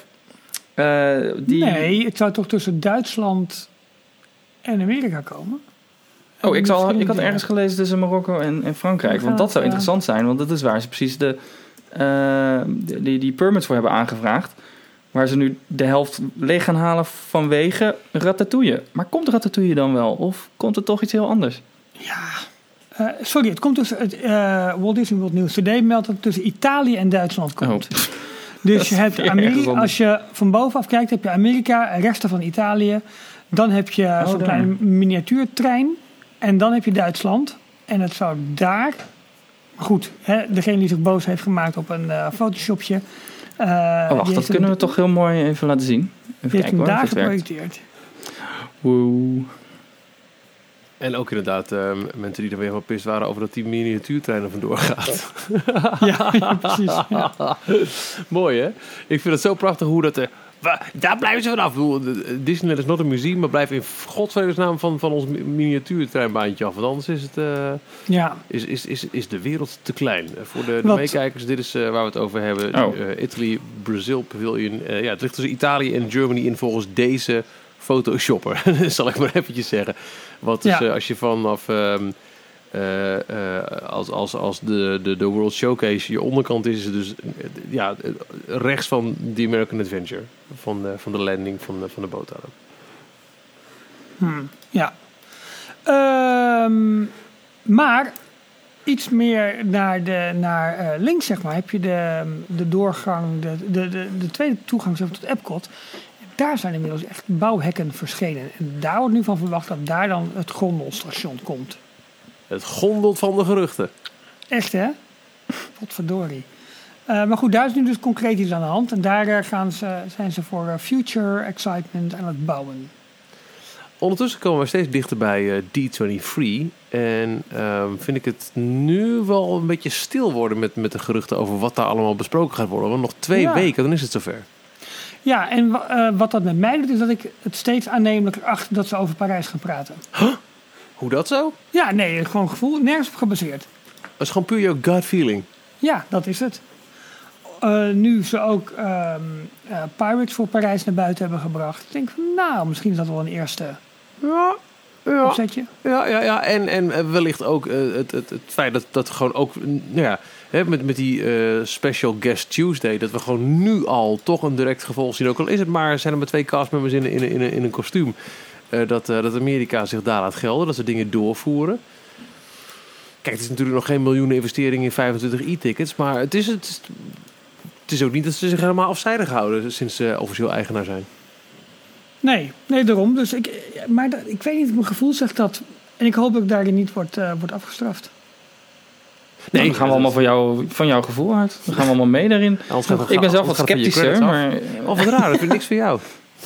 uh, die... Nee, het zou toch tussen Duitsland en Amerika komen? Oh, ik, zal, ik had ergens gelezen tussen Marokko en, en Frankrijk. Want dat zou interessant zijn, want dat is waar ze precies de, uh, die, die permits voor hebben aangevraagd. Waar ze nu de helft leeg gaan halen vanwege Ratatouille. Maar komt Ratatouille dan wel? Of komt het toch iets heel anders? Ja, uh, sorry, het komt dus... Het, uh, Walt Disney World News Today meldt dat het tussen Italië en Duitsland komt. Oh. Dus je hebt Amerika, als je van bovenaf kijkt, heb je Amerika, resten van Italië. Dan heb je oh, zo'n kleine miniatuurtrein. En dan heb je Duitsland. En het zou daar... Goed, hè, degene die zich boos heeft gemaakt op een uh, photoshopje... Uh, oh, wacht, dat kunnen we toch heel mooi even laten zien. Even die kijken heeft hem hoor, daar geprojecteerd. Wow. En ook inderdaad uh, mensen die er weer van pist waren over dat die miniatuurtrein er vandoor gaat. ja, ja, precies. Ja. Mooi, hè? Ik vind het zo prachtig hoe dat... Uh, daar blijven ze vanaf. Disneyland is not een museum, maar blijf in godsvredesnaam van, van ons miniatuurtreinbaantje af. Want anders is, het, uh, ja. is, is, is, is de wereld te klein. Uh, voor de, de meekijkers, dit is uh, waar we het over hebben. Oh. Uh, Italy, Brazil Pavilion. Uh, ja, het ligt tussen Italië en Germany in volgens deze Photoshopper. Zal ik maar eventjes zeggen. Want dus, ja. uh, als je vanaf... Um, Uh, uh, als, als, als de, de, de World Showcase je onderkant is, is het dus uh, ja, rechts van The American Adventure. Van de, van de landing van de, van de boot. Hmm, ja. Um, maar iets meer naar, de, naar uh, links, zeg maar, heb je de, de doorgang, de, de, de, de tweede toegang zeg maar, tot Epcot. Daar zijn inmiddels echt bouwhekken verschenen. En daar wordt nu van verwacht dat daar dan het gondelstation komt. Het gondelt van de geruchten. Echt, hè? Potverdorie. Uh, maar goed, daar is nu dus concreet iets aan de hand. En daar uh, gaan ze, zijn ze voor uh, future excitement aan het bouwen. Ondertussen komen we steeds dichter bij uh, D eenentwintig. En uh, vind ik het nu wel een beetje stil worden met, met de geruchten over wat daar allemaal besproken gaat worden. Want nog twee ja. weken, dan is het zover. Ja, en uh, wat dat met mij doet, is dat ik het steeds aannemelijker acht dat ze over Parijs gaan praten. Huh? Hoe dat zo? Ja, nee, gewoon gevoel, nergens op gebaseerd. Dat is gewoon puur jouw gut feeling. Ja, dat is het. Uh, nu ze ook um, uh, Pirates voor Parijs naar buiten hebben gebracht. Ik denk van, nou, misschien is dat wel een eerste ja, ja. opzetje. Ja, ja, ja. En, en wellicht ook uh, het, het, het feit dat dat gewoon ook, nou ja, hè, met, met die uh, special guest Tuesday, dat we gewoon nu al toch een direct gevolg zien. Ook al is het maar, zijn er maar twee castmembers in, in, in, in een kostuum. Uh, dat, uh, dat Amerika zich daar laat gelden, dat ze dingen doorvoeren. Kijk, het is natuurlijk nog geen miljoenen investering in vijfentwintig e-tickets, maar het is, het, het is ook niet dat ze zich helemaal afzijdig houden sinds ze uh, officieel eigenaar zijn. Nee, nee, daarom. Dus ik, maar dat, ik weet niet, mijn gevoel zegt dat. En ik hoop dat ik daarin niet wordt, uh, wordt afgestraft. Nee, dan gaan we allemaal van, jou, van jouw gevoel uit. Dan gaan we allemaal mee daarin. Gaat, ik ben zelf wat sceptischer, maar... Of wat raar, dat vind ik niks voor jou.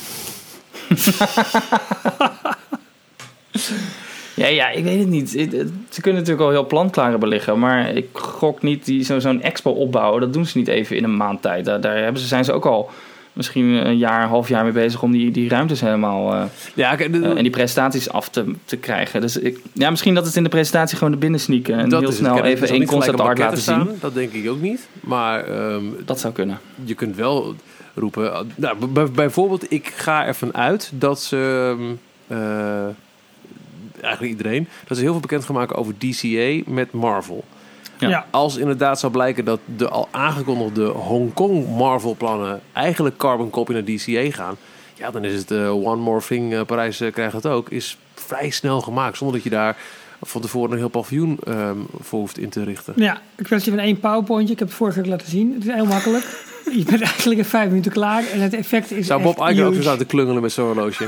ja, ja, ik weet het niet. Ze kunnen natuurlijk al heel planklaar hebben liggen, maar ik gok niet die zo, zo'n expo opbouwen. Dat doen ze niet even in een maand tijd. Daar, daar hebben ze, zijn ze ook al misschien een jaar, een half jaar mee bezig om die, die ruimtes helemaal uh, ja, okay, de, uh, en die presentaties af te, te krijgen. Dus ik, ja, misschien dat het in de presentatie gewoon er binnen sneaken en heel snel het. even één concept art laten staan. zien. Dat denk ik ook niet. Maar um, dat zou kunnen. Je kunt wel roepen. Nou, b- bijvoorbeeld, ik ga ervan uit dat ze uh, eigenlijk iedereen dat ze heel veel bekend gaan maken over D C A met Marvel. Ja. Ja. Als inderdaad zou blijken dat de al aangekondigde Hongkong Marvel plannen eigenlijk carbon copy naar D C A gaan, ja, dan is het uh, One More Thing, uh, Parijs uh, krijgt het ook, is vrij snel gemaakt, zonder dat je daar van tevoren een heel paviljoen um, voor hoeft in te richten. Ja, een kwestie van één powerpointje. Ik heb het vorige keer laten zien. Het is heel makkelijk. Je bent eigenlijk in vijf minuten klaar en het effect is zou Bob Iger ook eens aan te klungelen met zo'n horloge?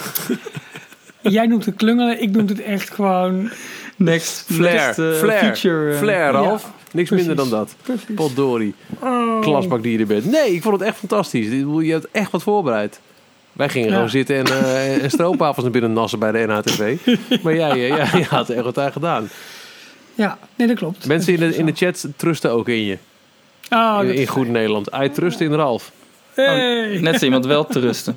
Jij noemt het klungelen, ik noem het echt gewoon... Next, Flair, next, uh, Flair, feature, uh, Flair, Ralf. Ja, niks precies, minder dan dat. Precies. Potdorie. Oh. Klasbak die je er bent. Nee, ik vond het echt fantastisch. Je hebt echt wat voorbereid. Wij gingen ja. gewoon zitten en, uh, en stroopwafels naar binnen nassen bij de N H T V. Maar jij, jij, jij had er echt wat aan gedaan. Ja, nee, dat klopt. Mensen in de, in de chat trusten ook in je. Oh, in in goed Nederland. I trust in Ralf. Hey. Oh, net zo iemand wel trusten.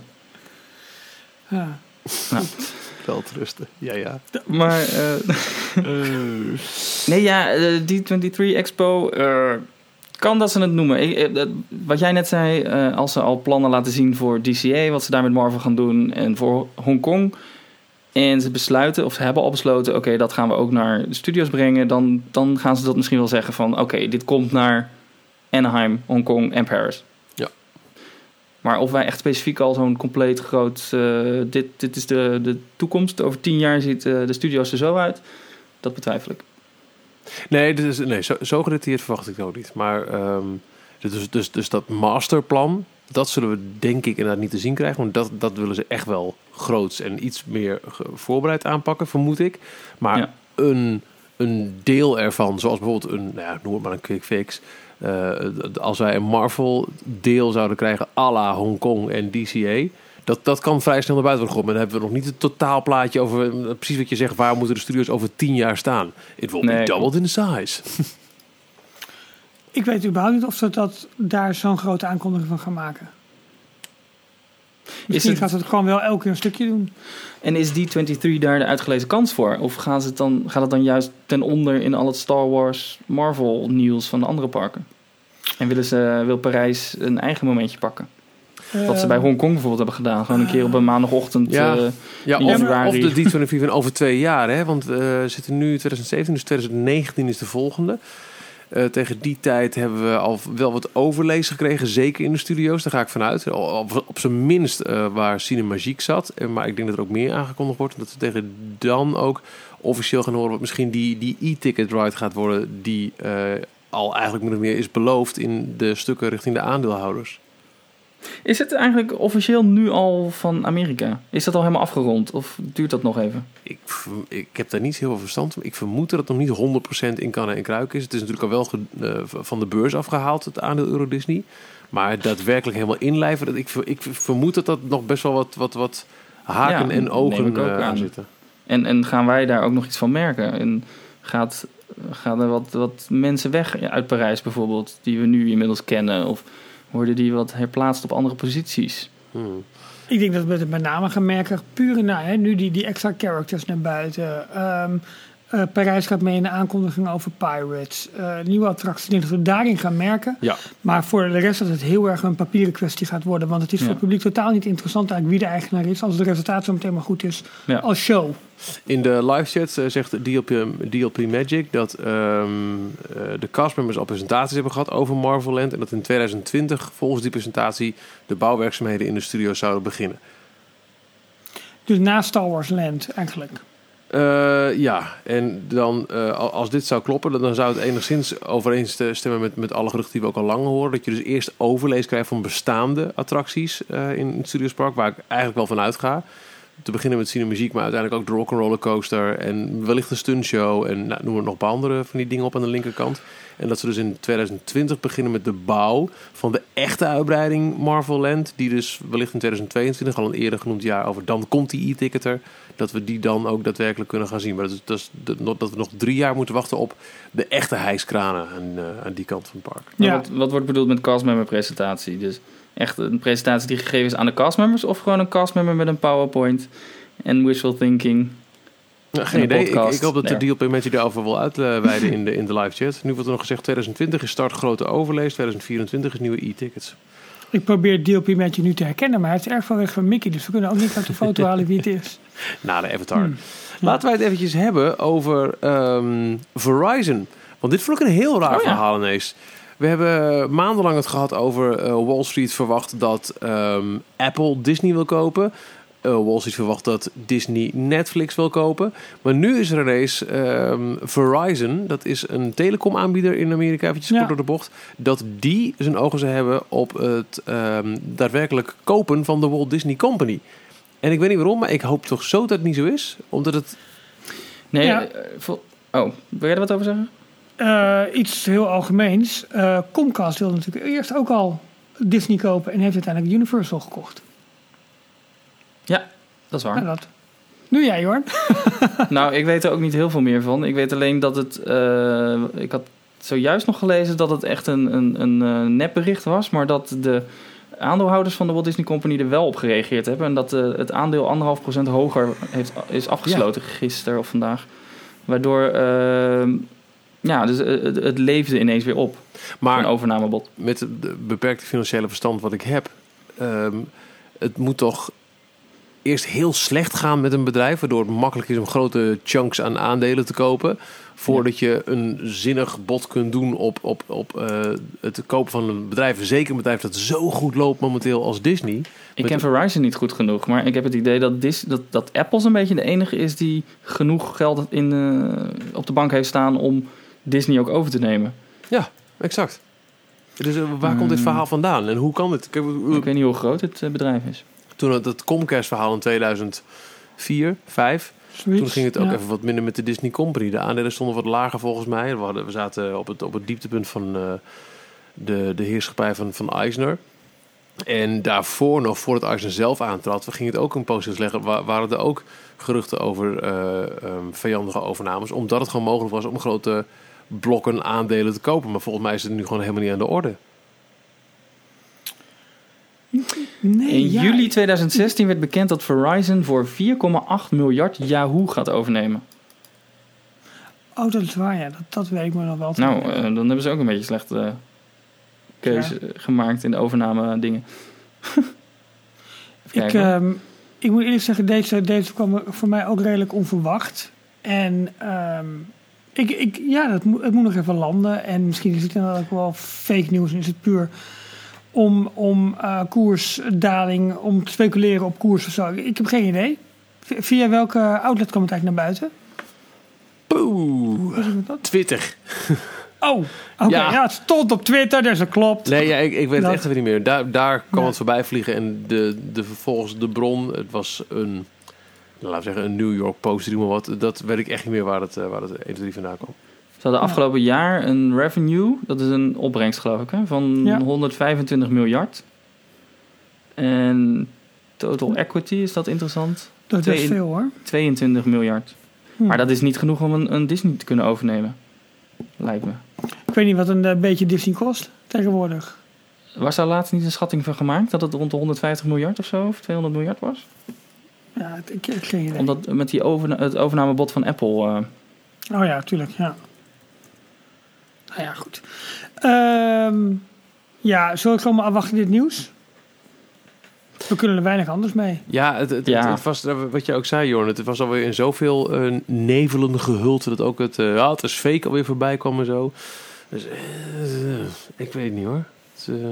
Ja. Nou. Wel trusten, ja, ja. Maar, uh, uh. nee, ja, uh, D eenentwintig Expo, uh, kan dat ze het noemen. Ik, uh, wat jij net zei, uh, als ze al plannen laten zien voor D C A, wat ze daar met Marvel gaan doen, en voor Hongkong, en ze besluiten, of ze hebben al besloten, oké, okay, dat gaan we ook naar de studios brengen, dan, dan gaan ze dat misschien wel zeggen van, oké, okay, dit komt naar Anaheim, Hongkong en Paris. Maar of wij echt specifiek al zo'n compleet groot... Uh, dit, dit is de, de toekomst. Over tien jaar ziet uh, de studio's er zo uit. Dat betwijfel ik. Nee, dus, nee zo, zo gedetailleerd verwacht ik het ook niet. Maar um, dus, dus, dus dat masterplan... dat zullen we denk ik inderdaad niet te zien krijgen. Want dat, dat willen ze echt wel groots en iets meer voorbereid aanpakken, vermoed ik. Maar ja. een, een deel ervan, zoals bijvoorbeeld een... Nou ja, noem het maar een quick fix... Uh, als wij een Marvel deel zouden krijgen à la Hongkong en D C A, Dat, dat kan vrij snel naar buiten worden gegooid. Maar dan hebben we nog niet het totaalplaatje over... Uh, precies wat je zegt, waar moeten de studio's over tien jaar staan? It will Nee, be doubled in size. Ik weet überhaupt niet of ze dat daar zo'n grote aankondiging van gaan maken. Misschien het, gaat ze het gewoon wel elke keer een stukje doen. En is D drieëntwintig daar de uitgelezen kans voor? Of gaan ze het dan, gaat het dan juist ten onder in al het Star Wars Marvel nieuws van de andere parken? En willen ze, wil Parijs een eigen momentje pakken? Uh, Wat ze bij Hongkong bijvoorbeeld hebben gedaan. Gewoon een keer op een maandagochtend ja, uh, ja, in of, januari. Of de D drieëntwintig van over twee jaar. Hè? Want uh, we zitten nu in twintig zeventien, dus twintig negentien is de volgende. Uh, tegen die tijd hebben we al wel wat overlees gekregen. Zeker in de studio's, daar ga ik vanuit. Op, op zijn minst uh, waar Cinemagique zat. Uh, maar ik denk dat er ook meer aangekondigd wordt. Dat we tegen dan ook officieel gaan horen... wat misschien die, die e-ticket ride gaat worden... die uh, al eigenlijk min of meer is beloofd... in de stukken richting de aandeelhouders. Is het eigenlijk officieel nu al van Amerika? Is dat al helemaal afgerond? Of duurt dat nog even? Ik, ik heb daar niet heel veel verstand van. Ik vermoed dat het nog niet honderd procent in kannen en kruiken is. Het is natuurlijk al wel ge, uh, van de beurs afgehaald, het aandeel Euro Disney. Maar daadwerkelijk helemaal inlijven. Dat ik, ik vermoed dat dat nog best wel wat, wat, wat haken ja, en ogen uh, aan aan zitten. En, en gaan wij daar ook nog iets van merken? En gaat, gaan er wat, wat mensen weg uit Parijs bijvoorbeeld, die we nu inmiddels kennen? Of worden die wat herplaatst op andere posities? Hmm. Ik denk dat we het met name gaan merken, puur na, hè, nu die, die extra characters naar buiten. Um, uh, Parijs gaat mee in de aankondiging over Pirates. Uh, nieuwe attracties, ik denk dat we daarin gaan merken. Ja. Maar voor de rest dat het heel erg een papieren kwestie gaat worden. Want het is ja. voor het publiek totaal niet interessant eigenlijk wie de eigenaar is. Als het resultaat zo meteen maar goed is ja. als show. In de live chat uh, zegt D L P, D L P Magic dat um, uh, de castmembers al presentaties hebben gehad over Marvel Land. En dat in twintig twintig volgens die presentatie de bouwwerkzaamheden in de studio zouden beginnen. Dus na Star Wars Land eigenlijk. Uh, ja, en dan uh, als dit zou kloppen, dan zou het enigszins overeenstemmen met, met alle geruchten die we ook al lang horen. Dat je dus eerst overlees krijgt van bestaande attracties uh, in het Studios Park, waar ik eigenlijk wel van uitga. Te beginnen met Cinemagique, maar uiteindelijk ook de Rock'n'Roller Coaster en wellicht een stuntshow en nou, noem er nog een paar andere van die dingen op aan de linkerkant. En dat ze dus in twintig twintig beginnen met de bouw van de echte uitbreiding Marvel Land, die dus wellicht in twintig tweeëntwintig, al een eerder genoemd jaar over, dan komt die e-ticketer, dat we die dan ook daadwerkelijk kunnen gaan zien. Maar dat, is, dat, is, dat, dat we nog drie jaar moeten wachten op de echte hijskranen aan, uh, aan die kant van het park. Ja. Wat, wat wordt bedoeld met castmember presentatie? Dus echt een presentatie die gegeven is aan de castmembers of gewoon een castmember met een PowerPoint en wishful thinking? Nou, geen idee. Ik, ik hoop dat de D L P Magic daarover wil uitweiden in de, in de live chat. Nu wordt er nog gezegd twintig twintig is start grote overlees, twintig vierentwintig is nieuwe e-tickets. Ik probeer D L P Magic nu te herkennen, maar het is erg veel weg van Mickey, dus we kunnen ook niet uit de foto halen wie het is. Nou, de Avatar. Hmm. Laten wij het eventjes hebben over um, Verizon. Want dit vond ik een heel raar oh, verhaal ja. ineens. We hebben maandenlang het gehad over uh, Wall Street verwacht dat um, Apple Disney wil kopen. Uh, Wall Street verwacht dat Disney Netflix wil kopen. Maar nu is er ineens um, Verizon, dat is een telecomaanbieder in Amerika, eventjes kort ja. door de bocht, dat die zijn ogen zou hebben op het um, daadwerkelijk kopen van de Walt Disney Company. En ik weet niet waarom, maar ik hoop toch zo dat het niet zo is, omdat het... Nee, ja. uh, vol... oh, wil jij er wat over zeggen? Uh, iets heel algemeens. Uh, Comcast wilde natuurlijk eerst ook al Disney kopen en heeft uiteindelijk Universal gekocht. Ja, dat is waar. Ja, dat. Nu jij, hoor. Nou, ik weet er ook niet heel veel meer van. Ik weet alleen dat het... Uh, ik had zojuist nog gelezen dat het echt een, een, een uh, nepbericht was, maar dat de aandeelhouders van de Walt Disney Company er wel op gereageerd hebben en dat uh, het aandeel anderhalf procent hoger heeft, is afgesloten ja. gisteren of vandaag. Waardoor... Uh, Ja, dus het, het leefde ineens weer op. Maar een overnamebod. Met het beperkte financiële verstand wat ik heb, um, het moet toch eerst heel slecht gaan met een bedrijf, waardoor het makkelijk is om grote chunks aan aandelen te kopen, voordat ja. je een zinnig bod kunt doen op, op, op uh, het kopen van een bedrijf. Zeker een bedrijf dat zo goed loopt momenteel als Disney. Ik ken Verizon niet goed genoeg, maar ik heb het idee dat, Dis, dat, dat Apple zo'n beetje de enige is die genoeg geld in, uh, op de bank heeft staan om Disney ook over te nemen. Ja, exact. Dus uh, waar hmm. komt dit verhaal vandaan? En hoe kan dit? Ik, uh, ik weet niet hoe groot het uh, bedrijf is. Toen het, het Comcast-verhaal in tweeduizend vier, vijf... Sweet. Toen ging het ook ja. even wat minder met de Disney Company. De aandelen stonden wat lager volgens mij. We, hadden, we zaten op het, op het dieptepunt van uh, de, de heerschappij van, van Eisner. En daarvoor nog, voordat Eisner zelf aantrad, ging het ook een post leggen. Wa- waren er ook geruchten over uh, um, vijandige overnames. Omdat het gewoon mogelijk was om grote blokken aandelen te kopen. Maar volgens mij is het nu gewoon helemaal niet aan de orde. Nee, In ja, juli tweeduizend zestien werd bekend dat Verizon voor vier komma acht miljard Yahoo gaat overnemen. Oh, dat is waar, ja. Dat, dat weet ik me nog wel. Nou, uh, dan hebben ze ook een beetje slechte uh, keuze ja. gemaakt in de overname dingen. ik, um, ik moet eerlijk zeggen, deze, deze kwam voor mij ook redelijk onverwacht. En um, ik, ik, ja, dat moet, het moet nog even landen. En misschien is het inderdaad ook wel fake nieuws en is het puur om, om uh, koersdaling, om te speculeren op koers of zo. Ik heb geen idee. Via welke outlet kwam het eigenlijk naar buiten? Poeh, Twitter. Oh, oké. Okay. Ja. ja, het stond op Twitter, dus dat klopt. Nee, ja, ik, ik weet dat... het echt even niet meer. Daar, daar kwam ja. het voorbij vliegen en de, de, vervolgens de bron, het was een, nou, laten we zeggen, een New York Post, maar wat. Dat weet ik echt niet meer waar het, waar het één, twee, drie vandaan kwam. Ze hadden afgelopen ja. jaar een revenue, dat is een opbrengst geloof ik, hè, van ja. honderdvijfentwintig miljard. En total equity, is dat interessant? Dat is best veel hoor. tweeëntwintig miljard. Hm. Maar dat is niet genoeg om een, een Disney te kunnen overnemen. Lijkt me. Ik weet niet wat een uh, beetje Disney kost tegenwoordig. Was daar laatst niet een schatting van gemaakt? Dat het rond de honderdvijftig miljard of zo? Of tweehonderd miljard was? Ja, ik heb geen idee. Omdat met die over, het overnamebod van Apple... Uh... Oh ja, tuurlijk. Ja. Nou ja, goed. Um, ja, zullen we gewoon maar afwachten dit nieuws? We kunnen er weinig anders mee. Ja, het, het, ja. het, het was wat je ook zei, Jorn. Het was alweer in zoveel uh, nevelen gehuld dat ook het, uh, ja, het is fake alweer voorbij kwam en zo. Dus uh, ik weet het niet hoor. Het, uh...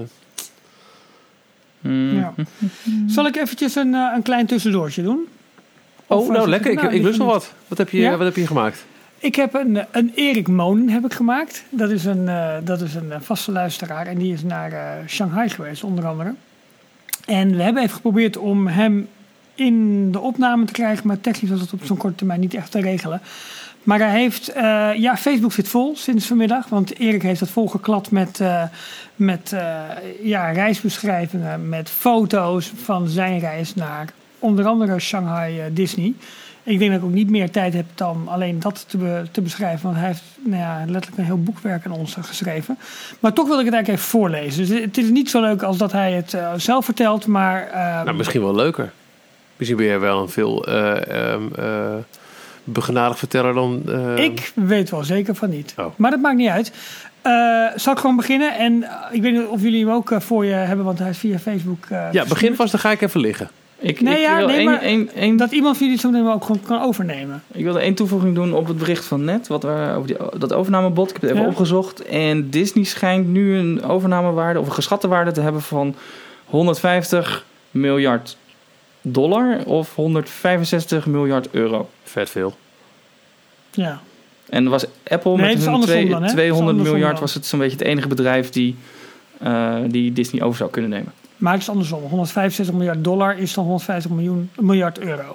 mm. ja. Zal ik eventjes een, uh, een klein tussendoortje doen? Oh, of, nou lekker. Nou, ik, ik lust nog wat. Wat heb je, ja? wat heb je gemaakt? Ik heb een, een Erik Monen heb ik gemaakt. Dat is een, uh, dat is een vaste luisteraar en die is naar uh, Shanghai geweest onder andere. En we hebben even geprobeerd om hem in de opname te krijgen, maar technisch was het op zo'n korte termijn niet echt te regelen. Maar hij heeft, uh, ja, Facebook zit vol sinds vanmiddag, want Erik heeft het volgeklad met, uh, met uh, ja, reisbeschrijvingen, met foto's van zijn reis naar onder andere Shanghai uh, Disney. Ik denk dat ik ook niet meer tijd heb dan alleen dat te, be, te beschrijven. Want hij heeft nou ja, letterlijk een heel boekwerk aan ons geschreven. Maar toch wil ik het eigenlijk even voorlezen. Dus het is niet zo leuk als dat hij het uh, zelf vertelt. Maar, uh, nou, misschien wel leuker. Misschien ben jij wel een veel uh, um, uh, begenadigd verteller dan... Uh... Ik weet wel zeker van niet. Oh. Maar dat maakt niet uit. Uh, zal ik gewoon beginnen? En uh, ik weet niet of jullie hem ook uh, voor je hebben, want hij is via Facebook... Uh, ja, begin vast, dan ga ik even liggen. Ik, nee, ik ja, wil nee, één, maar één, één... dat iemand van jullie zo meteen ook gewoon kan overnemen. Ik wilde één toevoeging doen op het bericht van net, wat we, over die, dat overnamebod. Ik heb het even ja. opgezocht. En Disney schijnt nu een overnamewaarde, of een geschatte waarde te hebben van honderdvijftig miljard dollar of honderdvijfenzestig miljard euro. Vet veel. Ja. En was Apple nee, met hun twee, dan, tweehonderd miljard was het zo'n beetje het enige bedrijf die, uh, die Disney over zou kunnen nemen. Maar het is andersom. honderdvijfenzestig miljard dollar is dan honderdvijftig miljoen, miljard euro.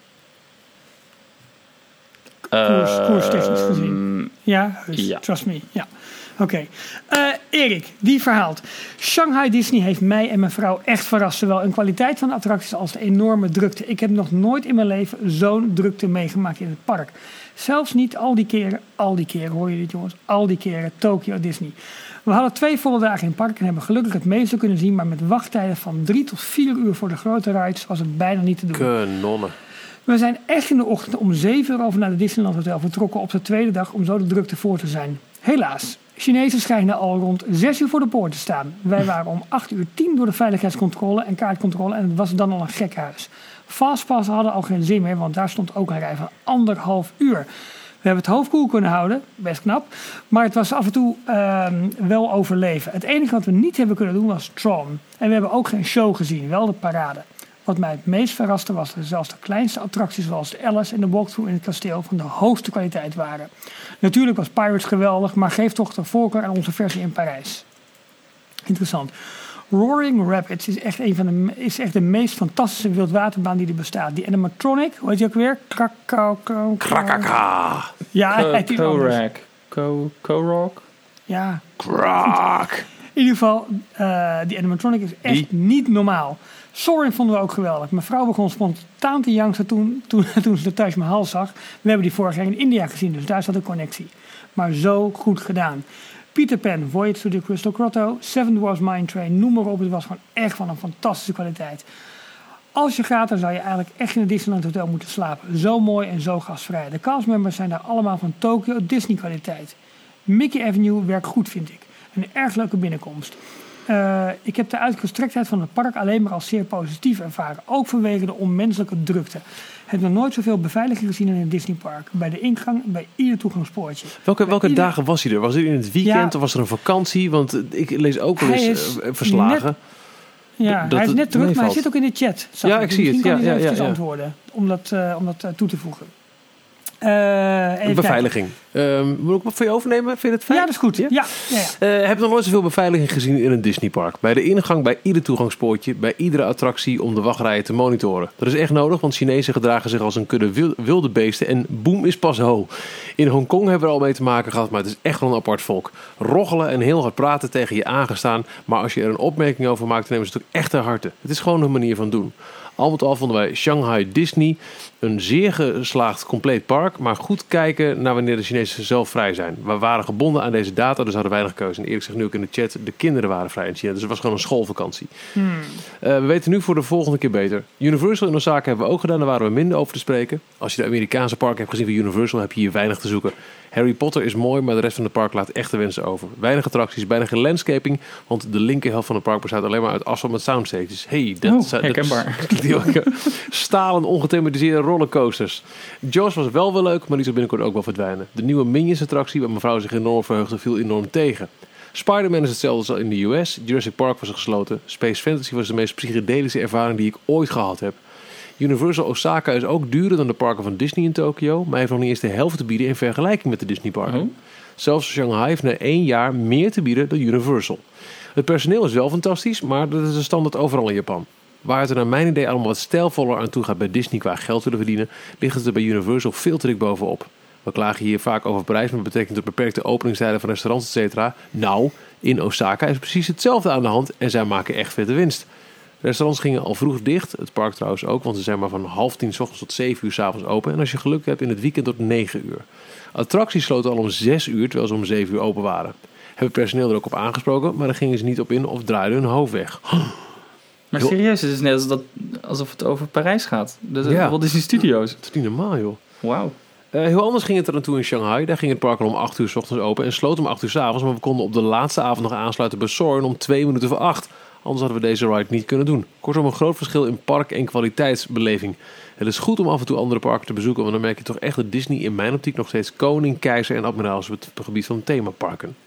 Koers, uh, koerstechnisch gezien. Ja, dus, ja. Trust me. Ja. Oké. Okay. Uh, Erik, die verhaalt. Shanghai Disney heeft mij en mijn vrouw echt verrast. Zowel in kwaliteit van de attracties als de enorme drukte. Ik heb nog nooit in mijn leven zo'n drukte meegemaakt in het park. Zelfs niet al die keren, al die keren, hoor je dit jongens, al die keren Tokyo Disney. We hadden twee volle dagen in het park en hebben gelukkig het meeste kunnen zien, maar met wachttijden van drie tot vier uur voor de grote rides was het bijna niet te doen. Kanonnen. We zijn echt in de ochtend om zeven uur over naar de Disneyland Hotel vertrokken op de tweede dag om zo de drukte voor te zijn. Helaas, Chinezen schijnen al rond zes uur voor de poort te staan. Wij waren om acht uur tien door de veiligheidscontrole en kaartcontrole en het was dan al een gek huis. Fastpass hadden al geen zin meer, want daar stond ook een rij van anderhalf uur. We hebben het hoofd koel kunnen houden, best knap. Maar het was af en toe uh, wel overleven. Het enige wat we niet hebben kunnen doen was Tron. En we hebben ook geen show gezien, wel de parade. Wat mij het meest verraste was dat zelfs de kleinste attracties zoals de Alice en de walkthrough in het kasteel van de hoogste kwaliteit waren. Natuurlijk was Pirates geweldig, maar geef toch de voorkeur aan onze versie in Parijs. Interessant. Roaring Rapids is echt, een van de, is echt de meest fantastische wildwaterbaan die er bestaat. Die animatronic, hoe heet die ook weer? Krakaka. Ja, hij heet die anders. Co-Rock. Co-Rock? Ja. Krak. In ieder geval, uh, die animatronic is echt die? niet normaal. Soarin' vonden we ook geweldig. Mijn vrouw begon spontaan te janksen toen, toen, toen ze de Taj Mahal zag. We hebben die vorig jaar in India gezien, dus daar zat een connectie. Maar zo goed gedaan. Peter Pan, Voyage to the Crystal Grotto, Seven Dwarfs Mine Train, noem maar op. Het was gewoon echt van een fantastische kwaliteit. Als je gaat, dan zou je eigenlijk echt in het Disneyland Hotel moeten slapen. Zo mooi en zo gastvrij. De castmembers zijn daar allemaal van Tokyo Disney kwaliteit. Mickey Avenue werkt goed, vind ik. Een erg leuke binnenkomst. Uh, ik heb de uitgestrektheid van het park alleen maar als zeer positief ervaren. Ook vanwege de onmenselijke drukte. Ik heb nog nooit zoveel beveiliging gezien in een Disneypark. Bij de ingang, bij ieder toegangspoortje. Welke, welke ieder... dagen was hij er? Was hij in het weekend ja, of was er een vakantie? Want ik lees ook wel eens uh, verslagen. Net... Ja, dat hij is net terug, maar hij zit ook in de chat. Ja, ik zie het. Misschien kan ja, hij ja, even ja, ja. antwoorden om dat, uh, om dat uh, toe te voegen. Uh, beveiliging. Uh, moet ik wat voor je overnemen? Vind je het fijn? Ja, dat is goed. Ja? Ja, ja, ja. Uh, heb je nog nooit zoveel beveiliging gezien in een Disneypark? Bij de ingang, bij ieder toegangspoortje, bij iedere attractie om de wachtrijen te monitoren. Dat is echt nodig, want Chinezen gedragen zich als een kudde wilde beesten en boem is pas ho. In Hongkong hebben we er al mee te maken gehad, maar het is echt wel een apart volk. Roggelen en heel hard praten tegen je aangestaan, maar als je er een opmerking over maakt, dan nemen ze het ook echt ter harte. Het is gewoon een manier van doen. Al met al vonden wij Shanghai Disney een zeer geslaagd compleet park, maar goed kijken naar wanneer de Chinezen zelf vrij zijn. We waren gebonden aan deze data, dus hadden weinig keuze. En Erik zegt nu ook in de chat, de kinderen waren vrij in China, dus het was gewoon een schoolvakantie. Hmm. Uh, we weten nu voor de volgende keer beter. Universal in Osaka hebben we ook gedaan, daar waren we minder over te spreken. Als je de Amerikaanse parken hebt gezien van Universal, heb je hier weinig te zoeken. Harry Potter is mooi, maar de rest van het park laat echt de wensen over. Weinig attracties, bijna geen landscaping, want de linkerhelft van het park bestaat alleen maar uit asfalt met soundstages. Hey, dat oh, herkenbaar. Stalen ongethematiseerde rollercoasters. Jaws was wel wel leuk, maar die zal binnenkort ook wel verdwijnen. De nieuwe Minions-attractie, waar mevrouw zich enorm verheugde, viel enorm tegen. Spider-Man is hetzelfde als in de U S. Jurassic Park was gesloten. Space Fantasy was de meest psychedelische ervaring die ik ooit gehad heb. Universal Osaka is ook duurder dan de parken van Disney in Tokio, maar heeft nog niet eens de helft te bieden in vergelijking met de Disneyparken. Oh. Zelfs Shanghai heeft na één jaar meer te bieden dan Universal. Het personeel is wel fantastisch, maar dat is de standaard overal in Japan. Waar het er naar mijn idee allemaal wat stijlvoller aan toe gaat bij Disney qua geld willen verdienen, ligt het er bij Universal veel te dik bovenop. We klagen hier vaak over prijs met betrekking tot beperkte openingstijden van restaurants, et cetera. Nou, in Osaka is precies hetzelfde aan de hand en zij maken echt vette winst. Restaurants gingen al vroeg dicht, het park trouwens ook, want ze zijn maar van half tien 's ochtends tot zeven uur 's avonds open. En als je geluk hebt in het weekend tot negen uur. Attracties sloten al om zes uur, terwijl ze om zeven uur open waren. Hebben personeel er ook op aangesproken, maar daar gingen ze niet op in of draaiden hun hoofd weg. Maar serieus, het is net alsof, dat, alsof het over Parijs gaat. Dus ja. Wat is die studio's? Dat is niet normaal, joh. Wauw. Uh, heel anders ging het er naartoe in Shanghai. Daar ging het park al om acht uur 's ochtends open en sloot om acht uur 's avonds. Maar we konden op de laatste avond nog aansluiten bij Soarin' om twee minuten voor acht. Anders hadden we deze ride niet kunnen doen. Kortom, een groot verschil in park- en kwaliteitsbeleving. Het is goed om af en toe andere parken te bezoeken, want dan merk je toch echt dat Disney in mijn optiek nog steeds koning, keizer en admiraal is op het gebied van themaparken.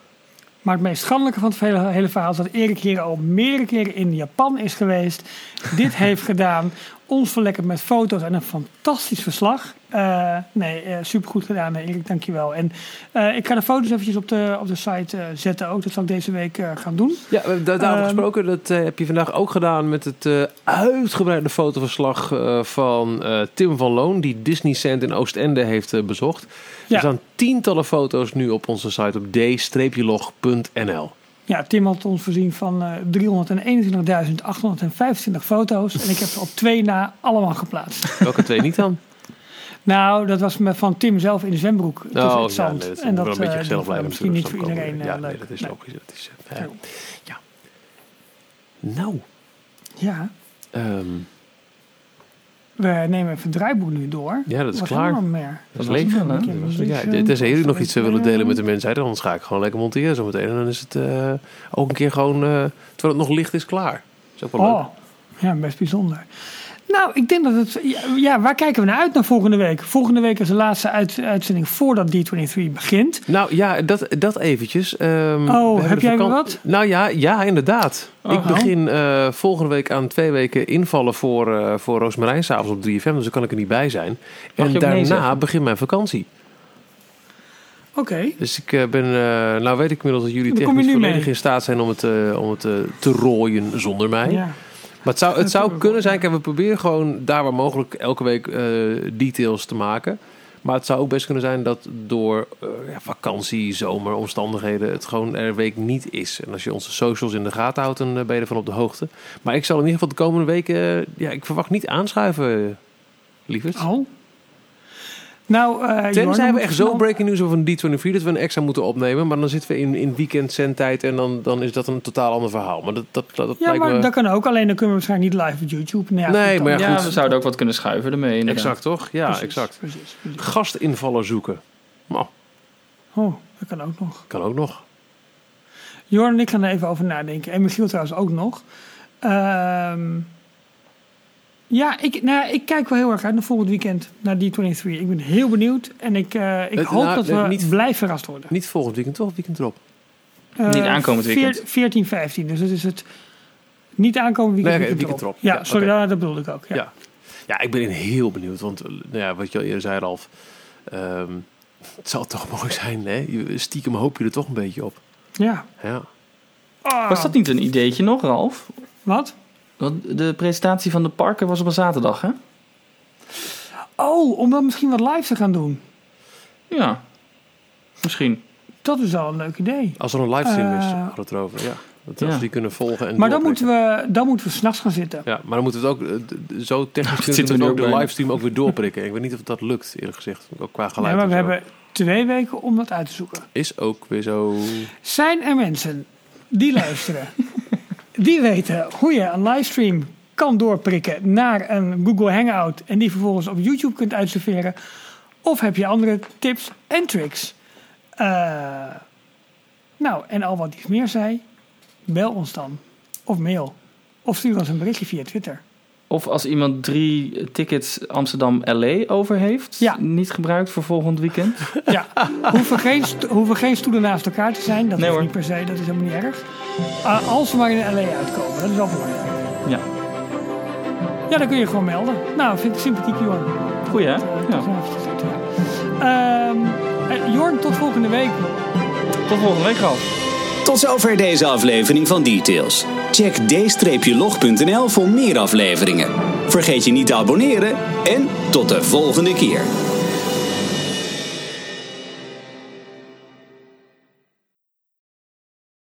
Maar het meest schandelijke van het hele, hele verhaal is dat Erik hier al meerdere keren in Japan is geweest. Dit heeft gedaan. Ons verlekkerd met foto's en een fantastisch verslag. Uh, nee, uh, supergoed gedaan, Erik, dankjewel. En uh, ik ga de foto's eventjes op de, op de site uh, zetten ook. Dat zal ik deze week uh, gaan doen. Ja, daarover uh, gesproken, dat uh, heb je vandaag ook gedaan met het uh, uitgebreide fotoverslag uh, van uh, Tim van Loon, die Disneyland in Oostende heeft uh, bezocht. Ja. Er staan tientallen foto's nu op onze site op d log punt n l. Ja, Tim had ons voorzien van uh, driehonderdeenentwintigduizend achthonderdvijfentwintig foto's. En ik heb ze op twee na allemaal geplaatst. Welke twee niet dan? Nou, dat was van Tim zelf in de zwembroek. Oh, ja, nee, dat is en dat, wel een beetje gezellig blijven. Misschien niet voor iedereen uh, ja, leuk. Nee, dat is nee. logisch. Dat is, uh, ja. ja. Nou. Ja. Um. We nemen even het draaiboek nu door. Ja, dat is Wat klaar. Meer? Dat is leeg. Ja, tenzij jullie nog iets willen delen met de mensheid, dan ga ik gewoon lekker monteren zo meteen. En dan is het uh, ook een keer gewoon, uh, terwijl het nog licht is, klaar. Dat is ook wel oh, leuk. Ja, best bijzonder. Nou, ik denk dat het... Ja, waar kijken we naar uit naar volgende week? Volgende week is de laatste uit, uitzending voordat D drieëntwintig begint. Nou ja, dat, dat eventjes. Um, oh, heb jij vakant... wat? Nou ja, ja inderdaad. Oh, ik begin uh, volgende week aan twee weken invallen voor, uh, voor Roosmarijn s'avonds op drie F M. Dus dan kan ik er niet bij zijn. Mag en daarna begint mijn vakantie. Oké. Okay. Dus ik uh, ben... Uh, nou weet ik inmiddels dat jullie technisch volledig mee. in staat zijn om het, uh, om het uh, te rooien zonder mij. Ja. Maar het zou, het zou kunnen zijn, kijk, we proberen gewoon daar waar mogelijk elke week uh, details te maken. Maar het zou ook best kunnen zijn dat door uh, ja, vakantie, zomer, omstandigheden het gewoon er een week niet is. En als je onze socials in de gaten houdt, dan ben je ervan op de hoogte. Maar ik zal in ieder geval de komende weken, uh, ja, ik verwacht niet aanschuiven, lieverd. Oh. Nou, uh, Tenzij we echt zo breaking news over een D drieëntwintig dat we een extra moeten opnemen. Maar dan zitten we in, in weekend zendtijd en dan, dan is dat een totaal ander verhaal. Maar dat, dat, dat, dat ja, lijkt maar me... dat kan ook. Alleen dan kunnen we waarschijnlijk niet live op YouTube. Nou ja, nee, maar ja, ja, goed. we zouden ook wat kunnen schuiven ermee. Inderdaad. Exact, toch? Ja, precies, exact. Precies, precies. Gastinvallen zoeken. Nou, oh, dat kan ook nog. kan ook nog. Jorn en ik gaan er even over nadenken. En Michiel trouwens ook nog. Ehm... Uh, Ja, ik, nou, ik kijk wel heel erg uit naar volgend weekend, naar D drieëntwintig. Ik ben heel benieuwd en ik, uh, ik het, hoop nou, dat we niet, blijven verrast worden. Niet volgend weekend, toch? Het weekend erop. Uh, niet aankomend weekend. veertien, vijftien, dus dat is het niet aankomend weekend, nee, weekend, weekend erop. erop. Ja, Ja, sorry, okay. dat bedoelde ik ook. Ja, ja. ja ik ben heel benieuwd, want nou ja, wat je al eerder zei, Ralf. Um, het zal toch mooi zijn, hè? Stiekem hoop je er toch een beetje op. Ja. ja. Oh. Was dat niet een ideetje nog, Ralf? Wat? Want de presentatie van de parken was op een zaterdag, hè? Oh, om dat misschien wat live te gaan doen. Ja, misschien. Dat is wel een leuk idee. Als er een livestream uh, is, hadden we het erover. Ja. Dat ja. we die kunnen volgen en maar dan moeten, we, dan moeten we 's nachts gaan zitten. Ja, maar dan moeten we het ook uh, zo technisch nou, kunnen we ook de bijna. livestream ook weer doorprikken. Ik weet niet of dat lukt, eerlijk gezegd. Ook qua geluid. Nee, maar we zo. hebben twee weken om dat uit te zoeken. Is ook weer zo... Zijn er mensen die luisteren, die weten hoe je een livestream kan doorprikken naar een Google Hangout en die vervolgens op YouTube kunt uitserveren? Of heb je andere tips en tricks? Uh, nou, en al wat iets meer zei, bel ons dan. Of mail. Of stuur ons een berichtje via Twitter. Of als iemand drie tickets Amsterdam-L A over heeft, ja. niet gebruikt voor volgend weekend. Ja, hoeven geen, sto- hoeven geen stoelen naast elkaar te zijn. Dat nee, is hoor. niet per se, dat is helemaal niet erg. Uh, als we maar in L A uitkomen, dat is wel belangrijk. Ja. Ja, dan kun je gewoon melden. Nou, vind ik sympathiek, Jorn. Goeie, hè? Uh, Ja. ja. Um, uh, Jorn, tot volgende week. Tot volgende week, Ralf. Tot zover deze aflevering van Details. Check d log punt n l voor meer afleveringen. Vergeet je niet te abonneren en tot de volgende keer.